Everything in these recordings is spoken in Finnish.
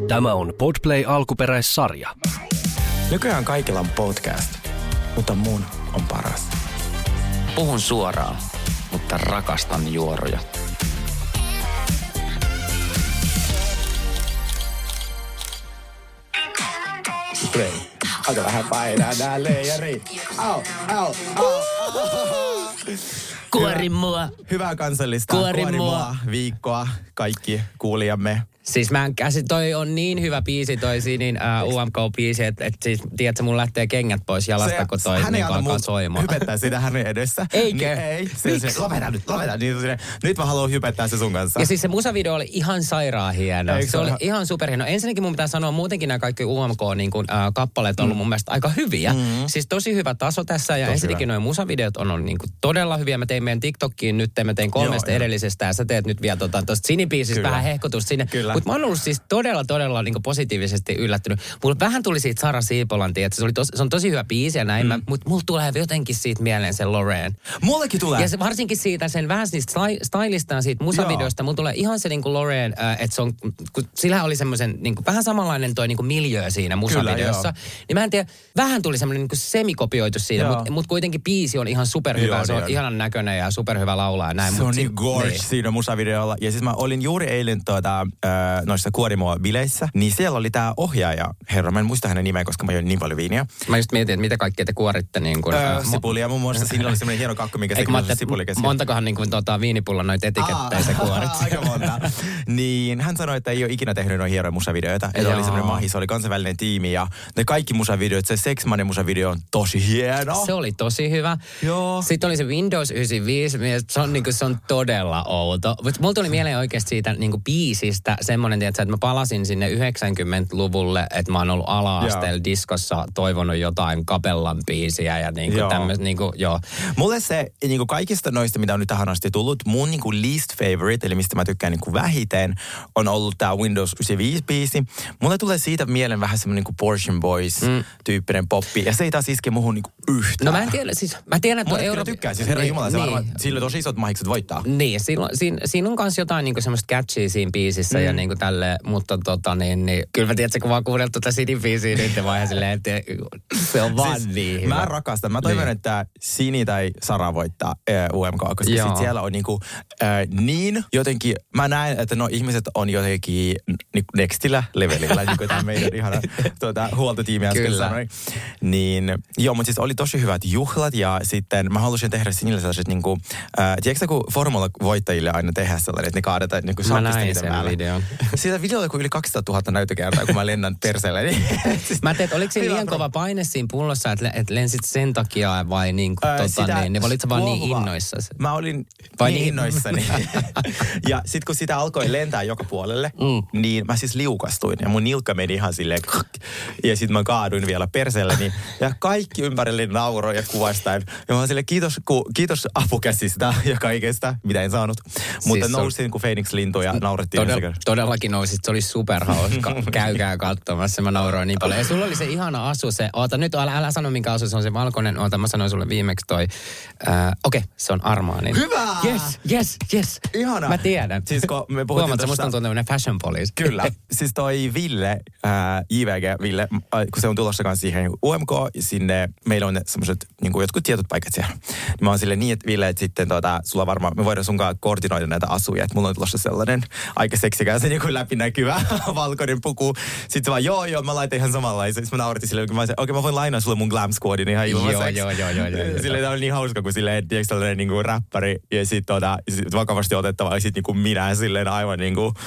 Tämä on Podplay alkuperäissarja. Nykyään kaikilla on podcast, mutta mun on paras. Puhun suoraan, mutta rakastan juoroja. Aika vähän painaa nää leijarit. Au. Kuori mua. Hyvää kansallista Kuori mua viikkoa kaikki kuulijamme. Siis toi on niin hyvä biisi toi Sinin UMK-biisi, että siis tiedätkö, mun lähtee kengät pois jalasta, kun toi niin alkaa soimaan. Hypettää sitä hänen edessä. Eikö? Ei. Lopeta nyt. Nyt mä haluan hypettää se sun kanssa. Ja siis se musavideo oli ihan sairaan hieno. Se oli ihan superhieno. Ensinnäkin mun pitää sanoa, muutenkin nämä kaikki UMK-kappaleet on ollut mun mielestä aika hyviä. Siis tosi hyvä taso tässä ja ensinnäkin nuo musavideot on niin kuin todella hyviä. Mä tein meidän TikTokkiin nyt, mä tein 3 edellisestä ja sä teet nyt vielä tosta Sinin-biisistä vähän hehkutusta sinne. Mutta mä oon ollut siis todella niin positiivisesti yllättynyt. Mulla vähän tuli siitä Sara Siipolan, että se on tosi hyvä biisi ja näin, mutta mulla tulee jotenkin siitä mieleen se Loreen. Mullekin tulee. Ja varsinkin siitä sen vähän siitä stylistaan siitä musavideosta, mulla tulee ihan se niinku Loreen, että se on, kun sillä oli semmoisen niinku, vähän samanlainen toi niinku miljöö siinä musavideossa. Niin mä en tiedä, vähän tuli semmoinen niinku semikopioitu siitä, mutta kuitenkin biisi on ihan superhyvä. Se on ihanan näköinen ja superhyvä laulaa ja näin. Se on niin gorge siinä musavideolla. Ja siis mä olin juuri eilen noissa Kuorimoa-bileissä, niin siellä oli tää ohjaaja, herra, mä en muista hänen nimeä, koska mä join niin paljon viiniä. Mä just mietin, että mitä kaikkea te kuoritte niin kuin... Sipulia muun muassa, siinä oli semmoinen hieno kakku, mikä sekin oli sipulikesi. Montakohan niin kuin viinipullon noita etikettejä se kuorit. Aika monta. Niin, hän sanoi, että ei ole ikinä tehnyt noin hienoja musavideoita. Että oli semmoinen mahis, oli kansainvälinen tiimi ja ne kaikki musavideot, se Sex-Money musavideo on tosi hieno. Se oli tosi hyvä. Joo. Sitten oli se Windows 95, se on todella outo. Mutta mulla tuli mieleen oikeasti siitä niin kuin biisistä semmoinen, että mä palasin sinne 90-luvulle, että mä oon ollut ala-asteella diskossa toivonut jotain Kapellan biisiä ja niinku tämmöistä niinku, joo. Mulle se niinku kaikista noista, mitä on nyt tähän asti tullut, mun niinku least favorite, eli mistä mä tykkään niinku vähiten, on ollut tää Windows 95-biisi. Mulle tulee siitä mieleen vähän semmoinen niinku Portion Boys-tyyppinen poppi, ja se ei taas iske muhun niinku yhtään. No mä en tiedä, siis mä tiedän, että Monet kyllä tykkää, siis herra jumala, se varmaan, sillä on tosi isot mahikset voittaa. Niin, siinä on kans jotain niinku semmoista catchyä siinä biisissä ja niinku tälleen, mutta niin, kyllä mä tiedän, että kun vaan kuunnellut tuota Sini-biisiä nyt vaan silleen, että se on vaan siis, niin hyvä. Mä rakastan. Mä toivon, että Sini tai Sara voittaa UMK, koska sit siellä on niinku niin jotenkin, mä näen, että ihmiset on jotenkin nextillä levelillä, niin kuin tämä meidän ihana huoltotiimi äsken sanoi. Niin, joo, mutta siis oli tosi hyvät juhlat ja sitten mä halusin tehdä Sinille sellaiset niinku, tiedätkö kun formula-voittajille aina tehdä sellainen, että ne kaadetaan niinku sappista niitä päälle. Videon. Siitä videolla kun yli 200 000 näytökertaa, kun mä lennän perseelle. Niin, siis, mä teet, oliko siinä liian kova paine siinä pullossa, että lensit sen takia vai niin kuin niin olit sä vaan niin innoissasi? Mä olin niin innoissani. Ja sit kun sitä alkoi lentää joka puolelle, niin mä siis liukastuin ja mun nilkka meni ihan silleen ja sit mä kaaduin vielä perseelleni ja kaikki ympärille nauroi ja kuvastaen. Ja mä oon silleen kiitos apukäsistä ja kaikesta, mitä en saanut. Mutta siis nousin kuin Phoenix-lintu ja naurettiin. Todellakin nousit, se oli superhauska. Käykää katsomassa, mä nauroin niin paljon. Ja sulla oli se ihana asu, älä sano minkä asu, se on se valkoinen, mä sanoin sulle viimeksi okei, se on Armanin. Hyvä! Yes. Ihana. Mä tiedän. Siis kun me puhuttiin huomaat, musta on tämmöinen fashion police. Kyllä. Siis toi Ville, JVG Ville, kun se on tulossa kanssa siihen UMK, sinne meillä on semmoiset niin jotkut tietyt paikat siellä. Niin mä oon silleen niin, että Ville, että sitten sulla varmaan, me voidaan sunkaan koordinoida näitä asuja, että mulla on tulossa sellainen aika seksikäs se niin läpinäkyvä valkoinen puku. Sitten se vaan, joo, mä laitan ihan samanlaisen. Sitten mä nauretin silleen, kun mä sanoin, okei, mä voin lainaa sulle mun glam squadin ihan ilmaiseksi. Joo. Silleen tämä oli niin hauska, kun silleen, tiedätkö tällainen niin kuin räppäri ja sitten vakavasti otettava ja sitten niin kuin minä silleen aivan niin kuin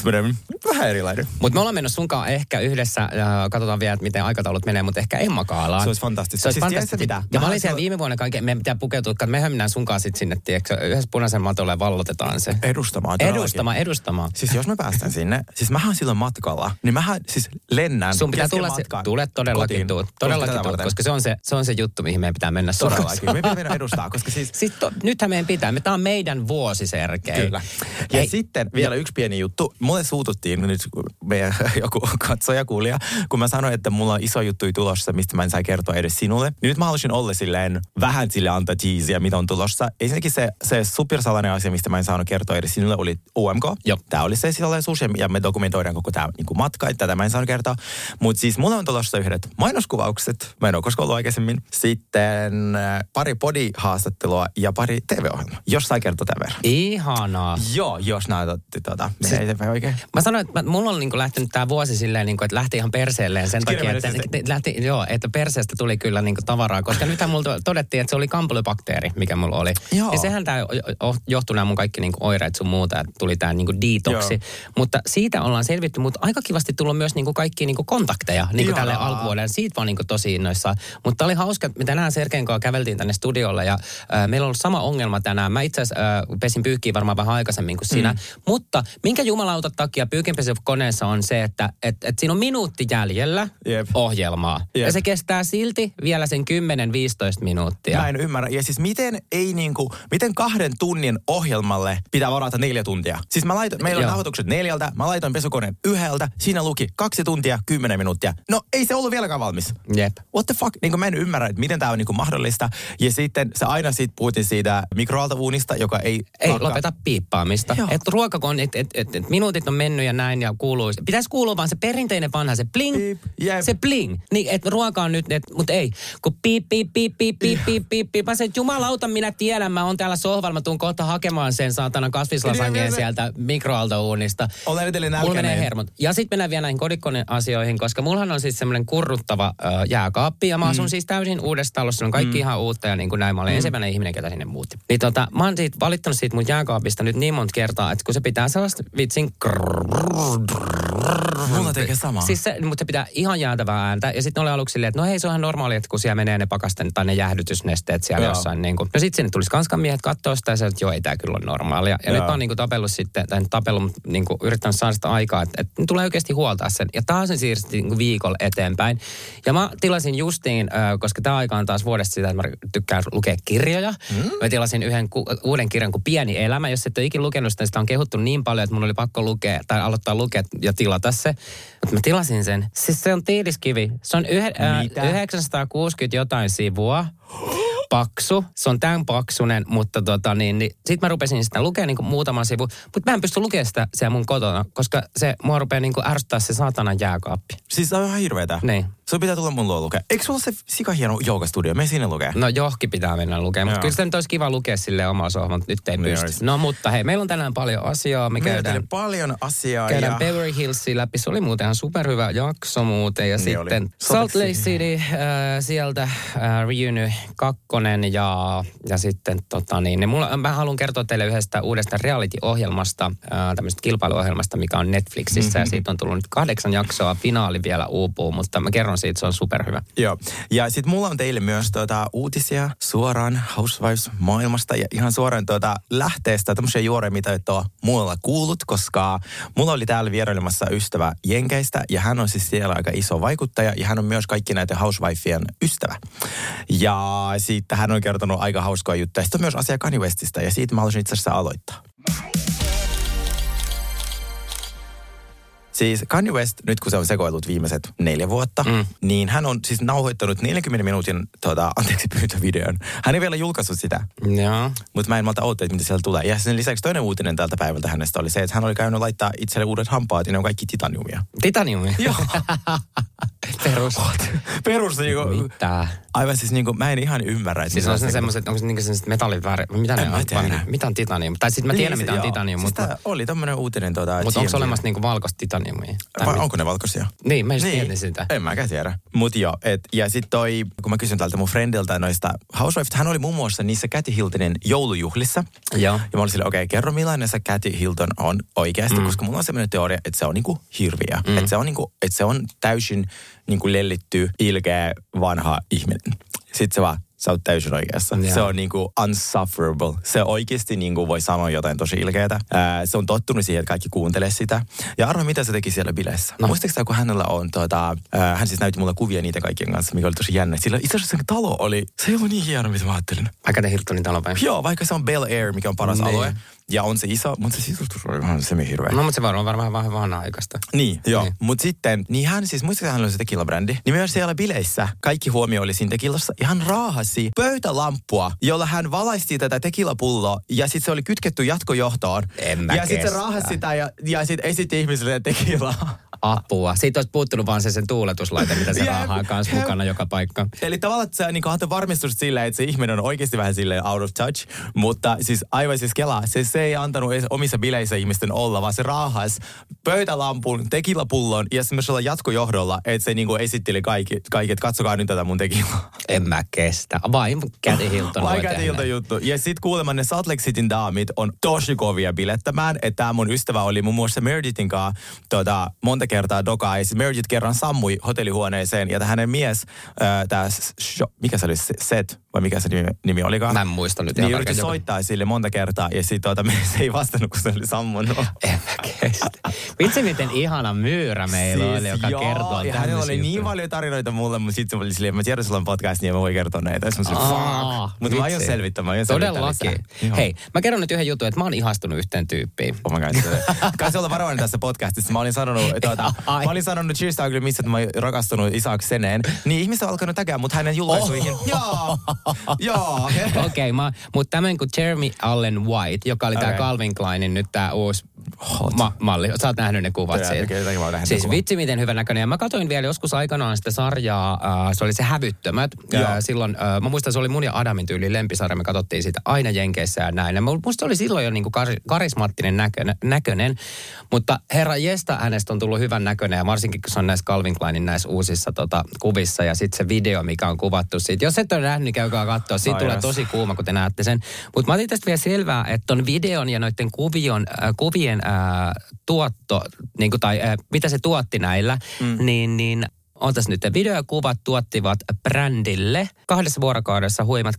vähän erilainen. Mutta me ollaan menossa sunkaan ehkä yhdessä, katsotaan vielä, että miten aikataulut menee, mutta ehkä Emma Kaalaan. Se olisi fantastista. Se olisi fantastista. Ja mä olin siellä viime vuonna kaiken, me pitää pukeutua, että mehän mennään sunkaan sitten sinne, tiedätkö, yhdessä punaisen matolle ja vallotetaan se. Edustamaan. Siis jos me päästään sinne, siis mähän silloin matkalla, niin mähän siis lennän. Sun pitää tulla todellakin tuut, koska se on se juttu, mihin meidän pitää mennä todellakin. Me pitää mennä edustaa, koska siis nythän meidän pitää, tämä on meidän vuosi, Sergei. Kyllä. Ja sitten vielä yksi pieni juttu. Mulle suututtiin nyt meidän joku katsoja, kuulija, kun mä sanoin, että mulla on iso juttu tulossa, mistä mä en saa kertoa edes sinulle. Niin nyt mä halusin olla silleen vähän sille antaa teasiä, mitä on tulossa. Ensinnäkin se supersalainen asia, mistä mä en saanut kertoa edes sinulle, oli UMK. Joo. Tää oli se tulee sushi ja me dokumentoidaan koko tämä niin matka, että tätä mä en saanut kertoa. Mutta siis mulla on tulossa yhdet mainoskuvaukset, mä en ole koskaan ollut aikaisemmin. Sitten pari podihaastattelua ja pari TV-ohjelmaa, jos saa kertoa tämän verran. Ihanaa. Joo, jos näytätte menee eteenpäin oikein. Mä sanoin, että mulla on niinku lähtenyt tää vuosi silleen, niinku, että lähti ihan perseelleen sen takia, että perseestä tuli kyllä niinku tavaraa, koska nythän mulla todettiin, että se oli kampylobakteeri, mikä mulla oli. Joo. Ja sehän tää johtuu nämä mun kaikki niinku oireet sun muuta, että tuli tää niinku detoksi. Joo. Mutta siitä ollaan selvitty, mutta aika kivasti tullut myös niinku kaikki niinku kontakteja niinku tälle alkuvuoden. Siitä vaan niinku tosi innoissaan. Mutta oli hauska, että me tänään Sergeen kanssa käveltiin tänne studiolle ja meillä on ollut sama ongelma tänään. Mä itse asiassa pesin pyykkiä varmaan vähän aikaisemmin kuin sinä. Mutta minkä jumalauta takia pyykinpesukoneessa on se, että siinä on minuutti jäljellä ohjelmaa. Jep. Ja se kestää silti vielä sen 10-15 minuuttia. Mä en ymmärrä. Ja siis miten 2 tunnin ohjelmalle pitää varata 4 tuntia? Siis meillä on nauhoitukset 4, mä laitoin pesukoneen 1, siinä luki 2 tuntia 10 minuuttia. No ei se ollut vieläkään valmis. Jep. What the fuck? Mä en ymmärrä, että miten tää on mahdollista. Ja sitten se aina puhuttiin siitä mikroaaltouunista, joka ei lopeta piippaamista. Että ruokakon, että minuutit on mennyt ja näin ja kuuluu. Pitäisi kuulua vaan se perinteinen vanha, se bling, se bling. Niin, että ruoka on nyt, mutta ei. Kun piip. Mä sanoin, että jumalauta, minä tiedän, mä oon täällä sohvalla, mä tuun kohta hakemaan sen saatana kasvislasanjeen sieltä mikroaaltouunista. Olen edelleen nälkäinen. Mulla menee hermot. Ja sitten mennään vielä näihin kodikone-asioihin, koska mullahan on siis semmoinen kurruttava jääkaappi ja mä asun siis täysin uudessa talossa. On kaikki ihan uutta ja niin kuin näin. Mä olen ensimmäinen ihminen, ketä sinne muutti. Niin mä oon valittanut siitä mun jääkaapista nyt niin monta kertaa, että kun se pitää sellaista vitsin mulla tekee sama. Siis mutta se pitää ihan jäätävää ääntä. Ja sitten oli aluksi silleen, että no hei, se on ihan normaali, että kun siellä menee ne pakasten tai ne jäähdytysnesteet siellä jossain. Niin kuin. No sitten sinne tulisi kanskan miehet katsoa sitä ja se, että joo, ei tää kyllä ole normaalia. Ja nyt mä oon niin kuin tapellut sitten, tai tapellut, niin kuin yrittänyt saada sitä aikaa, että tulee oikeasti huoltaa sen. Ja taas sen siirsi niin viikolla eteenpäin. Ja mä tilasin justiin, koska tämä aika on taas vuodesta sitä, että mä tykkään lukea kirjoja. Mä tilasin yhden uuden kirjan kuin Pieni elämä. Jos et ole ikinä lukenut sitä on kehuttu niin paljon, että mun oli pakko lukea, tai aloittaa lukea ja tilata se. Mutta mä tilasin sen. Siis se on tiiliskivi. Se on 960 jotain sivua. Paksu. Se on tämän paksunen, mutta sit mä rupesin sitä lukemaan niin muutaman sivu. Mutta mä en pysty lukemaan sitä siellä mun kotona, koska se mua rupeaa niin ärsyttää se saatana jääkaappi. Siis se on ihan hirveetä. Niin. Se pitää tulla mun luo lukea. Eikö sulla se sikahieno joogastudio? Me sinne lukea. No johki pitää mennä lukemaan, mutta kyllä se nyt olisi kiva lukea silleen omaa sohvan, mutta nyt ei pysty. No mutta hei, meillä on tänään paljon asiaa. Me käydään paljon asiaa. Käydään Beverly Hillsia läpi. Se oli muuten ihan superhyvä jakso muuten. Ja niin sitten Salt Lake City, sieltä Reunion 2 ja sitten mä haluan kertoa teille yhdestä uudesta reality-ohjelmasta, tämmöisestä kilpailuohjelmasta, mikä on Netflixissä. Ja siitä on tullut nyt 8 jaksoa, finaali vielä uupuu, mutta mä kerron siitä, se on superhyvä. Joo, ja sitten mulla on teille myös uutisia suoraan Housewives-maailmasta ja ihan suoraan lähteestä tämmöisiä juoreja, mitä et ole muualla kuullut, koska mulla oli täällä vierailemassa ystävä Jenkeistä ja hän on siis siellä aika iso vaikuttaja ja hän on myös kaikki näiden Housewivesien ystävä. Ja siitä hän on kertonut aika hauskaa juttuja. Sitten on myös asia Kanye Westistä ja siitä mä haluaisin itse asiassa aloittaa. Siis Kanye West, nyt kun se on sekoillut viimeiset 4 vuotta, niin hän on siis nauhoittanut 40 minuutin anteeksi-pyyntövideon. Hän ei vielä julkaissut sitä. Joo. Mutta mä en malta odottaa, mitä siellä tulee. Ja sen lisäksi toinen uutinen tältä päivältä hänestä oli se, että hän oli käynyt laittaa itselle uudet hampaat ja ne on kaikki titaniumia. Titaniumia? Joo. Perus niinku. Mitä? Aivan siis niinku, mä en ihan ymmärrä. Että siis on se semmoiset, onko se niinku sellaiset metallivääret? Mitä ne on? Mitä on titanium? Tai sitten mä tiedän, mitä on titanium. Siis mutta oli tommonen uutinen mutta onko olemassa niinku valkoista titaniumia? Vai onko ne valkoisia? Niin, mä just tiedän sitä. En mäkään tiedä. Mut joo, ja sit kun mä kysyn tältä mun friendiltä noista Housewives, hän oli muun muassa niissä Kathy Hiltonin joulujuhlissa. Joo. Ja mä olin silleen, okei, kerro millainen se Kathy Hilton on oikeasti, koska mulla on semmoinen teoria, että se on niinku hirviä. Että se on täysin niinku lellitty, ilkeä, vanha ihminen. Sitten se vaan, sä oot täysin oikeassa. Yeah. Se on niinku unsufferable. Se oikeasti niinku voi sanoa jotain tosi ilkeätä. Se on tottunut siihen, että kaikki kuuntelee sitä. Ja arvo, mitä se teki siellä bileissä. No. Muistatko kun hänellä on, hän siis näytti mulle kuvia niitä kaikkien kanssa, mikä oli tosi jännä. Sillä itse asiassa se talo oli, se ei ollut niin hieno, mitä mä ajattelin. Vaikka te Hiltonin talo vai? Joo, vaikka se on Bel Air, mikä on paras alue. ja on se iso, mutta se sisustus oli vähän semi-hirveä. No, mutta se varmaan vähän vanha-aikaista. Niin, joo. Niin. Mutta sitten, niin hän siis, muistatko hän oli se tequila-brändi? Niin myös siellä bileissä kaikki huomio oli siinä tequilassa. Ja hän raahasi pöytälampua, jolla hän valaisti tätä tequila-pulloa. Ja sitten se oli kytketty jatkojohtoon. Ja sitten se raahasi sitä ja sitten esitti ihmisille tequilaa. Apua. Siitä olisi puuttunut vaan sen tuuletuslaite, mitä se raahaa kanssa mukana joka paikka. Eli tavallaan se niin on varmistus silleen, että se ihminen on oikeasti vähän silleen out of touch. Mutta siis aivan siis kelaa. Se ei antanut omissa bileissä ihmisten olla, vaan se raahasi pöytälampun, tequilapullon ja semmoisella jatkojohdolla, että se niin esitteli kaikki, että katsokaa nyt tätä mun tequilaa. En mä kestä. Vain Cathy Hilton voi tehdä. Cathy Hilton juttu. Ja sit kuulemma ne Salt Lake Cityn daamit on tosi kovia bilettämään. Että tää mun ystävä oli muun muassa Meredithin kanssa monta kertaa dokaa. Ja sit Meredith kerran sammui hotellihuoneeseen ja hänen mies, mikä se oli, Seth, vai mikä se nimi olikaan? Mä en muista nyt. Niin yritti soittaa sille monta kertaa ja sit se ei vastannut, kun se oli sammunut. En mä kestä. Vitsi, miten ihana myyrä meillä siis oli, joka kertoo tämmöisiä. Ja hänellä oli niin paljon tarinoita mulle, mutta sitten se oli silleen, mä tiedän, sulla on podcast, niin mä voin kertoa näitä. Mutta mä aion selvittämään. Todellakin. Hei, mä kerron nyt yhden jutun, että mä oon ihastunut yhteen tyyppiin. Oh my god. Kansi olla varovainen tässä podcastissa. Mä olin sanonut Cheers to Ugly Miss, että mä oon rakastunut Isaac Seneen. Niin ihmiset on alkanut tägää, mutta hänen julkaisuihin. Joo. Okei, mutta tämmöinen kuin Jeremy Allen White, joka oli tää Calvin Kleinin nyt tää uusi malli. Sä oot nähnyt ne kuvat siitä. Siis vitsi miten hyvän näköinen. Ja mä katsoin vielä joskus aikanaan sitä sarjaa, se oli se Hävyttömät. Silloin, mä muistan, se oli mun ja Adamin tyyli lempisarja. Me katsottiin sitä aina Jenkeissä ja näin. Ja musta oli silloin jo niinku karismaattinen näköinen. Mutta herra jesta, hänestä on tullut hyvän näköinen. Ja varsinkin, kun se on näissä Calvin Kleinin näissä uusissa kuvissa. Ja sitten se video, mikä on kuvattu siitä. Jos et ole nähnyt, niin käykää katsoa. Siitä tulee tosi kuuma, kun te näette sen. Mutta mä otin tästä vielä selvää, että ton videon ja noiden kuvien tuotto, niin kuin, tai mitä se tuotti näillä, niin ootas nyt, video ja kuvat tuottivat brändille 2 vuorokaudessa huimat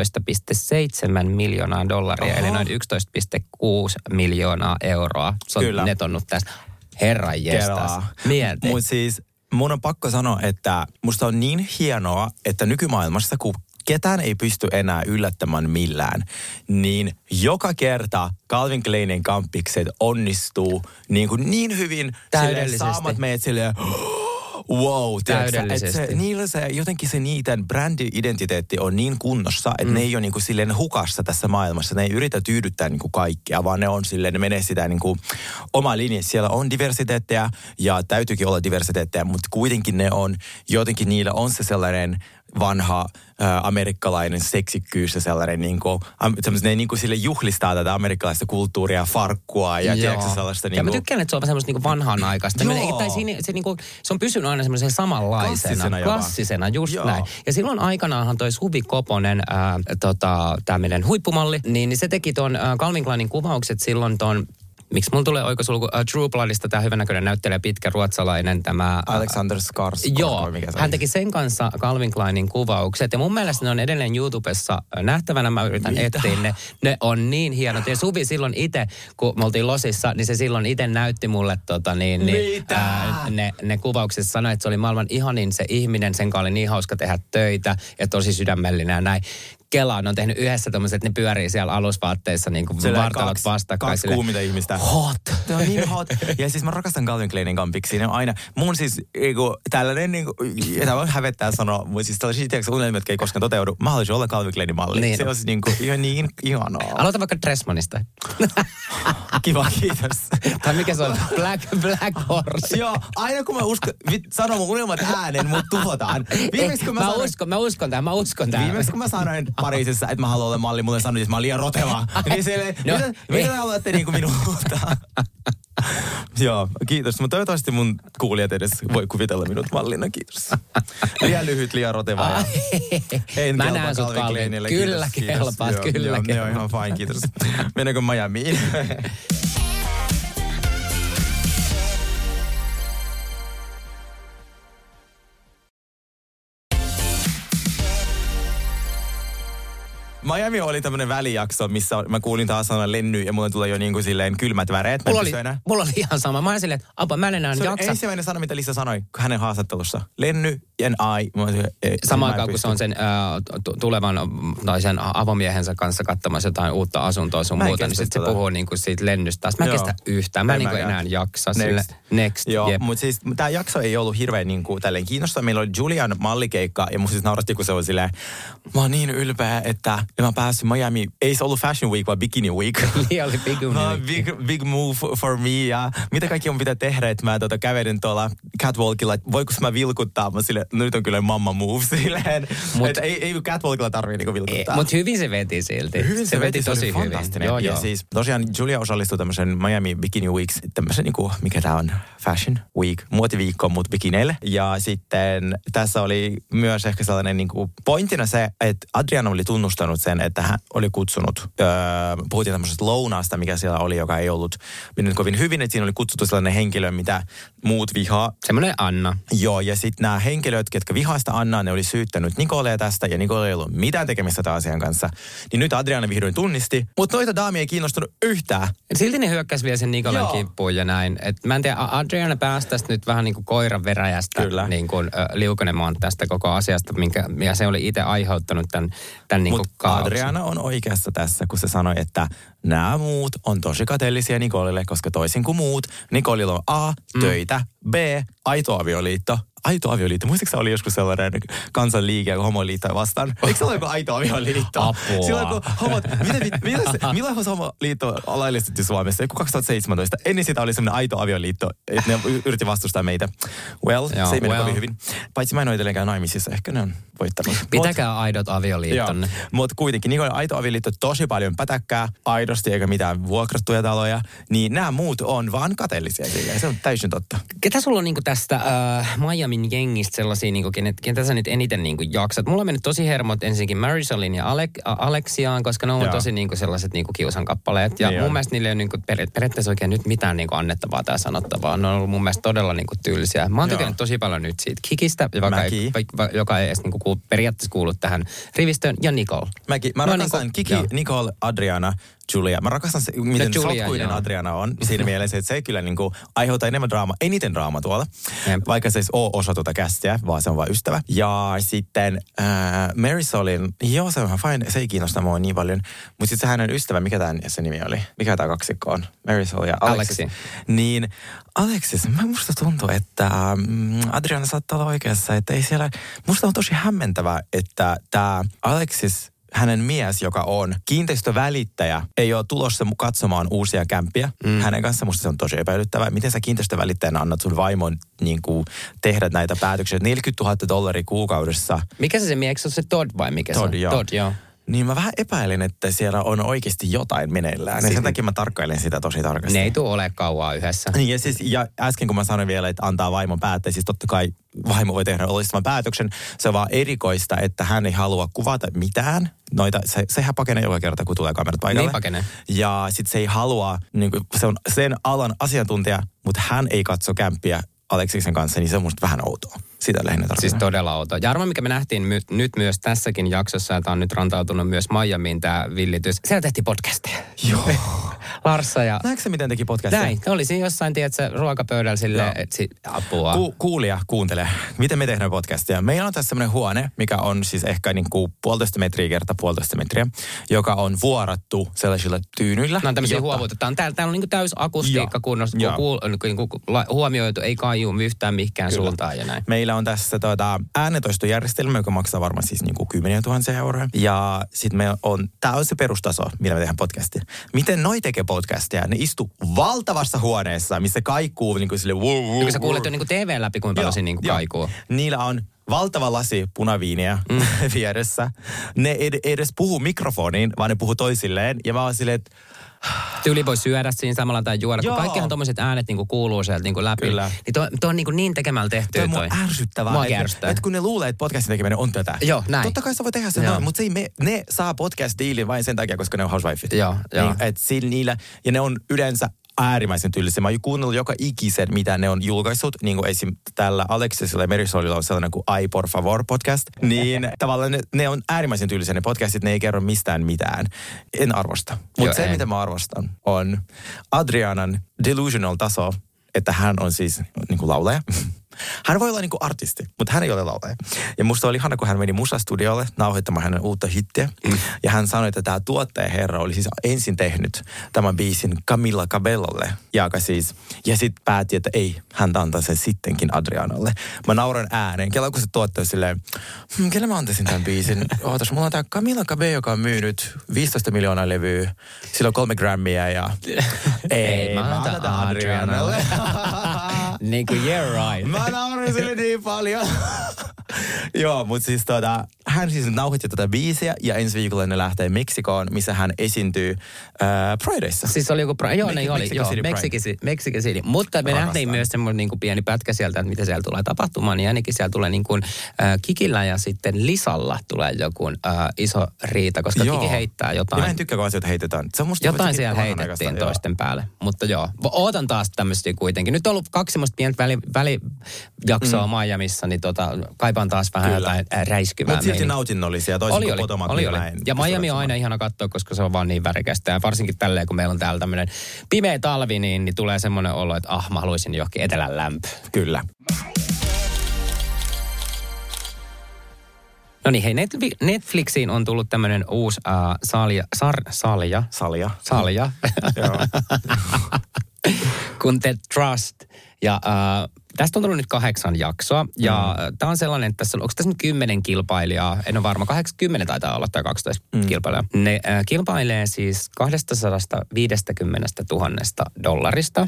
$12.7 miljoonaa, eli noin 11.6 miljoonaa euroa. Se on netonnut tästä. Herran jestas. Mieti. Mutta siis mun on pakko sanoa, että musta on niin hienoa, että nykymaailmassa, kun ketään ei pysty enää yllättämään millään, niin joka kerta Calvin Kleinin kampikset onnistuu niin hyvin. Täydellisesti. Saamat meidät silleen, wow, täydellisesti. Niillä jotenkin se niiden brändi-identiteetti on niin kunnossa, että ne ei ole niinku silleen hukassa tässä maailmassa. Ne ei yritä tyydyttää niinku kaikkea, vaan ne on silleen, ne menee sitä niinku oma linja. Siellä on diversiteettiä ja täytyykin olla diversiteettiä, mutta kuitenkin ne on, jotenkin niillä on se sellainen vanha amerikkalainen seksikkyys ja sellainen ne sille juhlistaa tätä amerikkalaista kulttuuria, farkkua ja tiedätkö sellaista ja mä tykkään, että se on semmoista vanhanaikaista. Se on pysynyt aina semmoisen samanlaisena. Klassisena, just näin. Ja silloin aikanaanhan toi Suvi Koponen, tämmöinen huippumalli, niin se teki ton Calvin Kleinin kuvaukset silloin ton. Miksi mulla tulee oikosulku True Bloodista tämä hyvän näyttelijä, pitkä ruotsalainen tämä Alexander Skarsgård. Joo, hän teki sen kanssa Calvin Kleinin kuvaukset ja mun mielestä ne on edelleen YouTubessa nähtävänä. Mä yritän etsiä ne. Ne on niin hienot. Ja Suvi silloin itse, kun me oltiin Losissa, niin se silloin itse näytti mulle ne kuvauksessa. Sanoi, että se oli maailman ihanin se ihminen, sen kanssa oli niin hauska tehdä töitä ja tosi sydämellinen ja näin. Kela on tehnyt yhdessä tommoset, että ne pyörii siellä alusvaatteissa niin kuin vartalot vastakkain. Kaksi kuumita ihmistä. Hot. Se on niin hot. Ja siis mä rakastan Calvin Kleinin kampiksi. Ne on aina, mun siis tällainen, tämä voi hävettää sanoa, mutta siis tällaisia unelmia, jotka ei koskaan toteudu. Mä haluaisin olla Calvin Kleinin malli. Niin. Se on siis niin ihanaa. Aloita vaikka Dressmanista. Kiva, kiitos. Tai mikä se on? Black Horse. Joo, aina kun mä sanon mun unelmat ääneen, mut tuhotaan. Mä uskon tähän. Viimeksi kun mä sanoin Pariisissa, että mä haluan olla malli, mulle sanoin, että mä oon liian roteva. Niin silleen, mitä te haluatte niinku minulta? Joo, kiitos. Mutta toivottavasti mun kuulijat edes voi kuvitella minut mallina, kiitos. Liian lyhyt, liian roteva. Mä näen sut Calvin. Kyllä kelpaat, kyllä. Joo, ihan fine, kiitos. Mennäänkö Miamiin? Miami oli tämmönen välijakso, missä mä kuulin taas sanan Lenny ja mulle tulee jo niinku silleen kylmät väreet. Mulla oli ihan sama. Mä olin silleen, että apa, mä en enää jaksa. Se on ensimmäinen sana, mitä Lisa sanoi hänen haastattelussa. Lenny and I. Samaan aikaan, kun se on sen tulevan tai sen avomiehensä kanssa katsomassa jotain uutta asuntoa sun muuta, niin sitten se puhuu niinku siitä Lennystä taas. Mä en kestä yhtään. Mä en niinku enää jaksa sille. Next. Joo, mutta siis tää jakso ei ollut hirveän niinku tälleen kiinnostaa. Meillä oli Julian mallikeikka ja musta siis nauratti, kun se on silleen, mä oon niin ylpeä, että mä pääsin Miami. Ei se ollut Fashion Week, vaan Bikini Week. Niin oli big move for me ja mitä kaikki on pitää tehdä, että mä kävelin tuolla catwalkilla, että voiko mä vilkuttaa? Mä silleen, no nyt on kyllä mamma move silleen. Että ei catwalkilla tarvii niinku vilkuttaa. Mutta hyvin se veti silti. Se veti tosi hyvin. Joo. Ja siis tosiaan Julia osallistui tämmöisen Miami Bikini Weeks, tämmöisen niinku, mikä tää on? Fashion Week, muotiviikko, mutta bikineille. Ja sitten tässä oli myös ehkä sellainen niinku pointtina se, että Adriana oli tunnustanut sen, että hän oli kutsunut, puhuttiin tämmöisestä lounaasta, mikä siellä oli, joka ei ollut mennyt kovin hyvin, että siinä oli kutsuttu sellainen henkilö, mitä muut vihaa. Semmoinen Anna. Joo, ja sitten nämä henkilöt, ketkä vihaista Annaa, ne oli syyttänyt Nicolea tästä, ja Nicole ei ollut mitään tekemistä tämän asian kanssa. Niin nyt Adriana vihdoin tunnisti, mutta noita daamia ei kiinnostunut yhtään. Silti ne hyökkäsi vielä sen Nicolen kimppuun ja näin. Et mä en tiedä, Adriana pääsi tästä nyt vähän niin kuin koiran veräjästä niin kuin, liukenemaan tästä koko asiasta, ja se oli itse aiheuttanut tämän niin kuin kaauksen. Adriana on oikeassa tässä, kun se sanoi, että nämä muut on tosi kateellisia Nicolelle, koska toisin kuin muut, Nicolella on A, töitä, B, aito avioliitto. Aito avioliitto. Muistatko se oli joskus sellainen kansanliike homoliittoja vastaan? Eikö se ole joku aito avioliitto? Apua. Silloin kun milloin homoliitto laillistettiin Suomessa? Joku 2017. Ennen sitä oli sellainen aito avioliitto, että ne yritti vastustaa meitä. Se ei mene kovin hyvin. Paitsi mä en ole edelleenkään naimisissa. Ehkä ne on voittanut. Pitäkää aidot avioliittonne. Mutta kuitenkin, niin kuin aito avioliitto, tosi paljon pätäkkää aidosti eikä mitään vuokrattuja taloja. Niin nämä muut on vaan kateellisia silleen. Se on täysin totta. Ketä sulla on niinku tästä Miamin jengistä sellaisia, niinku, ketä sä nyt eniten niinku jaksat? Mulla on mennyt tosi hermot ensinnäkin Marisolin ja Alexiaan, koska ne on tosi niinku sellaiset niinku kiusankappaleet. Ja mun mielestä niille ei ole niinku periaatteessa oikein nyt mitään niinku annettavaa tai sanottavaa. Ne on ollut mun mielestä todella niinku tylsiä. Mä oon tykännyt tosi paljon nyt siitä Kikistä, joka ei edes niinku periaatteessa kuulu tähän rivistöön, ja Nicole. Mä rakastan Kiki, Nicole, Adriana, Julia. Mä rakastan se, miten sotkuinen Adriana on siinä mielessä, että se kyllä niinku aiheuttaa eniten draamaa tuolla. Vaikka se ei ole osa tuota kästiä, vaan se on vain ystävä. Ja sitten Marisolin, se on ihan fine, se ei kiinnosta mua niin paljon. Mutta sitten se hänen ystävä, mikä se nimi oli? Mikä tämä kaksikko on? Marisol ja Alexis. Niin Alexis, musta tuntuu, että Adriana saattaa olla oikeassa, että ei siellä, musta on tosi hämmentävää, että tämä Alexis, hänen mies, joka on kiinteistövälittäjä, ei ole tulossa katsomaan uusia kämppiä. Hänen kanssa musta se on tosi epäilyttävää. Miten sä kiinteistövälittäjänä annat sun vaimon niin kuin, tehdä näitä päätöksiä? $40,000 kuukaudessa. Mikä se mies on, se Todd vai mikä Todd, se on? Todd, joo. Niin mä vähän epäilen, että siellä on oikeasti jotain meneillään. Siis sen takia mä tarkkailen sitä tosi tarkasti. Ne ei tule ole kauaa yhdessä. Niin ja äsken kun mä sanoin vielä, että antaa vaimon päättää, siis totta kai vaimo voi tehdä ollistavan päätöksen. Se on vaan erikoista, että hän ei halua kuvata mitään. Sehän pakenee joka kerta, kun tulee kamerat paikalle. Niin pakenee. Ja sit se ei halua, niin kuin, se on sen alan asiantuntija, mutta hän ei katso kämppiä Aleksiksen kanssa, niin se on musta vähän outoa. Sitä lähinnä tarkoittaa. Siis todella outoa. Ja arvoin, mikä me nähtiin nyt myös tässäkin jaksossa, että on nyt rantautunut myös Miamiin tämä villitys. Siellä tehtiin podcasteja. Joo. Larssa ja... Näetkö se, miten teki podcasteja? Näin. Oli siinä jossain, tiedätkö, ruokapöydällä silleen, että apua. Kuulija, kuuntele. Miten me tehdään podcastia? Meillä on tässä sellainen huone, mikä on siis ehkä niin kuin 1,5 metriä kertaa 1,5 metriä, joka on vuorattu sellaisilla tyynyillä. No on tämmöisiä huovuutetaan. Täällä on niin kuin täys akustiikka kunnossa, huomioitu, ei kaiju yhtään mihinkään suuntaan ja näin. Meillä on tässä äänentoistojärjestelmä, joka maksaa varmaan siis niin kuin 10 000 euroa. Ja sitten tämä on se perustaso, millä me tehdään podcastia. Miten noi tekee podcastia? Ne istuu valtavassa huoneessa, missä kaikuu niin kuin silleen... Kun sä kuulet jo niin kuin TV läpi, kuinka paljon siinä niin kuin kaikuu. Niillä on valtava lasi punaviiniä vieressä. Ne ei edes puhu mikrofoniin, vaan ne puhuu toisilleen. Ja mä oon silleen, että... Tyyli voi syödä siinä samalla tai juoda, kun kaikkihan tommoset äänet niinku kuuluu sieltä niinku läpi. Kyllä. Niin toi on niin tekemällä tehtyä toi. Toi on ärsyttävää. Että kun ne luulee, että podcastin tekeminen on tätä. Joo, näin. Totta kai sä voi tehdä sen noin, mutta ne saa podcast-diilin vain sen takia, koska ne on housewifeit. Joo. Niin, niillä, ja ne on yleensä äärimmäisen tyylisiä. Mä oon kuunnellut joka ikisen, mitä ne on julkaissut. Niin kuin esim. Tällä Alexisilla ja Merisolilla on sellainen kuin Ay Por Favor podcast. Niin tavallaan ne on äärimmäisen tyylisiä ne podcastit. Ne ei kerro mistään mitään. En arvosta. Mutta se, mitä mä arvostan, on Adrianan delusional taso, että hän on siis niin kuin laulaja. Hän voi olla niin kuin artisti, mutta hän ei ole laulaja. Ja musta oli ihana, kun hän meni musastudiolle nauhoittamaan hänen uutta hittiä. Ja hän sanoi, että tämä tuottajaherra oli siis ensin tehnyt tämän biisin Camila Cabellolle. Ja sitten päätti, että ei, hän antaa sen sittenkin Adrianalle. Mä nauran ääneen. Kello kun se tuottaja silleen, kelle mä antaisin tämän biisin? Ootas, mulla on tämä Camila Cabello, joka on myynyt 15 miljoonaa levyä. Sillä on 3 grammia ja ei, mä antan Adrianalle. Niin kuin you're right. Mä naurin sille niin paljon. Joo, mutta siis hän siis nauhoitti tätä biisiä ja ensi viikolla ne lähtee Meksikoon, missä hän esiintyy Prideissa. Siis oli joku Mexico City. Mutta me nähtiin myös semmoinen niin kuin pieni pätkä sieltä, että mitä siellä tulee tapahtumaan. Niin ainakin siellä tulee niin kuin Kikillä ja sitten Lisalla tulee joku iso riita, koska Kiki heittää jotain. Ja mä en tykkää, kun asioita heitetään. Jotain siellä heitettiin toisten päälle. Mutta joo, ootan taas tämmöisiä kuitenkin. Nyt on ollut 2 semmoista pientä välijaksoa Miamiissa, niin kaipaan taas vähän jotain räiskyvää. Mutta silti nautinnollisia, toisin kuin Potomac. Oli. Ja Miami on aina ihana katsoa, koska se on vaan niin värikästä. Ja varsinkin tälleen, kun meillä on täällä tämmöinen pimeä talvi, niin tulee semmoinen olo, että mä haluaisin johonkin etelän lämpöä. Kyllä. No niin, hei, Netflixiin on tullut tämmöinen uusi salja. Joo. kun The Trust. Ja tästä on tullut nyt 8 jaksoa. Ja tämä on sellainen, että onko tässä nyt 10 kilpailijaa? En ole varma, 10 taitaa olla tai 12 kilpailijaa. Ne kilpailee siis $250,000.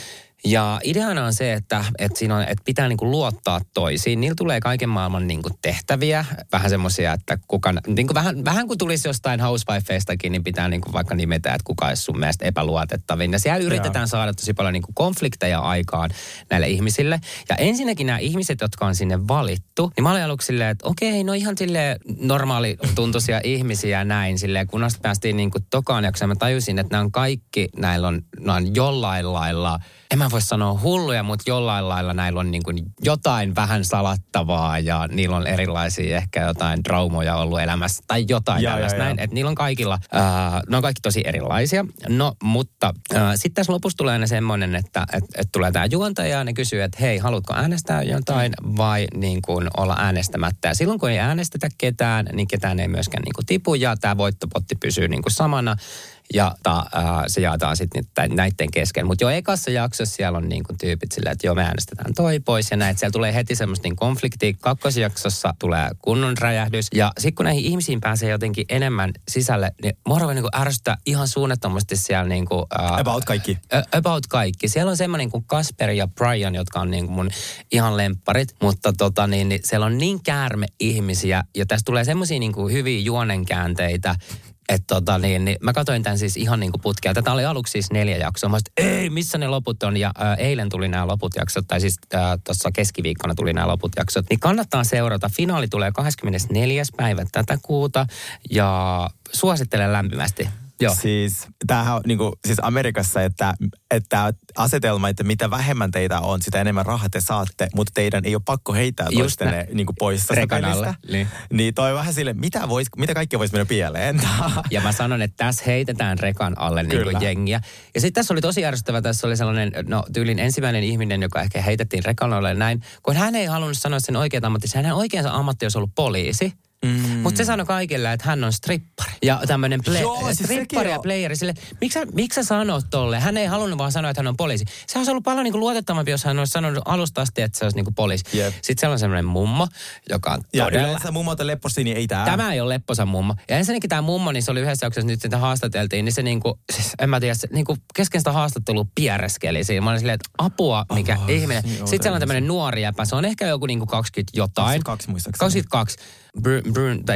Ja ideana on se, että pitää niinku luottaa toisiin. Niillä tulee kaiken maailman niinku tehtäviä. Vähän semmoisia, että niinku vähän kun tulisi jostain housewifeistakin, niin pitää niinku vaikka nimetä, että kuka olisi sun mielestä epäluotettavin. Ja siellä yritetään saada tosi paljon niinku konflikteja aikaan näille ihmisille. Ja ensinnäkin nämä ihmiset, jotka on sinne valittu, niin mä olin aluksi silleen, että okei, no ihan silleen normaalituntoisia ihmisiä näin. Silleen, kun päästiin niinku tokaan jaksoon, mä tajusin, että näillä on jollain lailla, en mä voi sanoa hulluja, mutta jollain lailla näillä on niin kuin jotain vähän salattavaa ja niillä on erilaisia ehkä jotain traumoja ollut elämässä tai jotain tällaista näin. Että niillä on kaikilla, ne on kaikki tosi erilaisia. No, mutta sitten tässä lopussa tulee aina semmoinen, että tulee tämä juontaja ja ne kysyy, että hei, haluatko äänestää jotain vai niin kuin olla äänestämättä. Ja silloin kun ei äänestetä ketään, niin ketään ei myöskään niin kuin tipu ja tämä voittopotti pysyy niin kuin samana. Ja se jaetaan sitten näiden kesken. Mutta jo ekassa jaksossa siellä on niinku tyypit silleen, että joo, me äänestetään toi pois ja näin. Siellä tulee heti semmoista niin konfliktia. Kakkosjaksossa tulee kunnon räjähdys. Ja sitten kun näihin ihmisiin pääsee jotenkin enemmän sisälle, niin mua niinku ärsyttää ihan suunnattomasti siellä niinku... about kaikki. About kaikki. Siellä on semmoinen kuin Casper ja Brian, jotka on niinku mun ihan lempparit. Mutta niin siellä on niin käärme ihmisiä. Ja tässä tulee semmoisia niinku hyviä juonenkäänteitä. Että niin mä katsoin tämän siis ihan niin kuin putkea. Tätä oli aluksi siis 4 jaksoa. Mä sanoin, ei, missä ne loput on? Ja eilen tuli nämä loput jaksot, tai siis tuossa keskiviikkona tuli nämä loput jaksot. Niin kannattaa seurata. Finaali tulee 24. päivä tätä kuuta ja suosittelen lämpimästi. Joo. Siis tämähän on niinku, siis Amerikassa, että asetelma, että mitä vähemmän teitä on, sitä enemmän rahaa te saatte, mutta teidän ei ole pakko heittää toistenne niinku pois tästä pelistä. Niin toi vähän sille, mitä kaikkea voisi mennä pieleen. Ja mä sanon, että tässä heitetään rekan alle niinku jengiä. Ja sitten tässä oli tosi järjestävä, tässä oli sellainen, tyylin ensimmäinen ihminen, joka ehkä heitettiin rekan alle näin, kun hän ei halunnut sanoa sen oikeat ammattinsa. Hänen oikeansa ammatti olisi ollut poliisi. Mutta se sanoi kaikille, että hän on strippari. Ja tämmöinen strippari ja playeri. Miksi sä sanot tolle? Hän ei halunnut vaan sanoa, että hän on poliisi. Se olisi ollut paljon niinku luotettavampi, jos hän olisi sanonut alusta asti, että se olisi niinku poliisi. Yep. Sitten siellä on semmoinen mummo, joka on todella... Ja yleensä mummot on lepposia, niin ei tämä. Tämä ei ole lepposa mummo. Ja ensinnäkin tämä mummo, niin se oli yhdessä jaksossa nyt sitä haastateltiin, niin se niinku, siis en mä tiedä, se niinku kesken sitä haastattelua piereskeli siinä. Mä olin silleen, että apua, mikä ihminen. Sitten siellä on tämmöinen nuori jäpä, se on ehkä joku niinku 20 jotain. 22 muistaakseni. 22. Brune, tai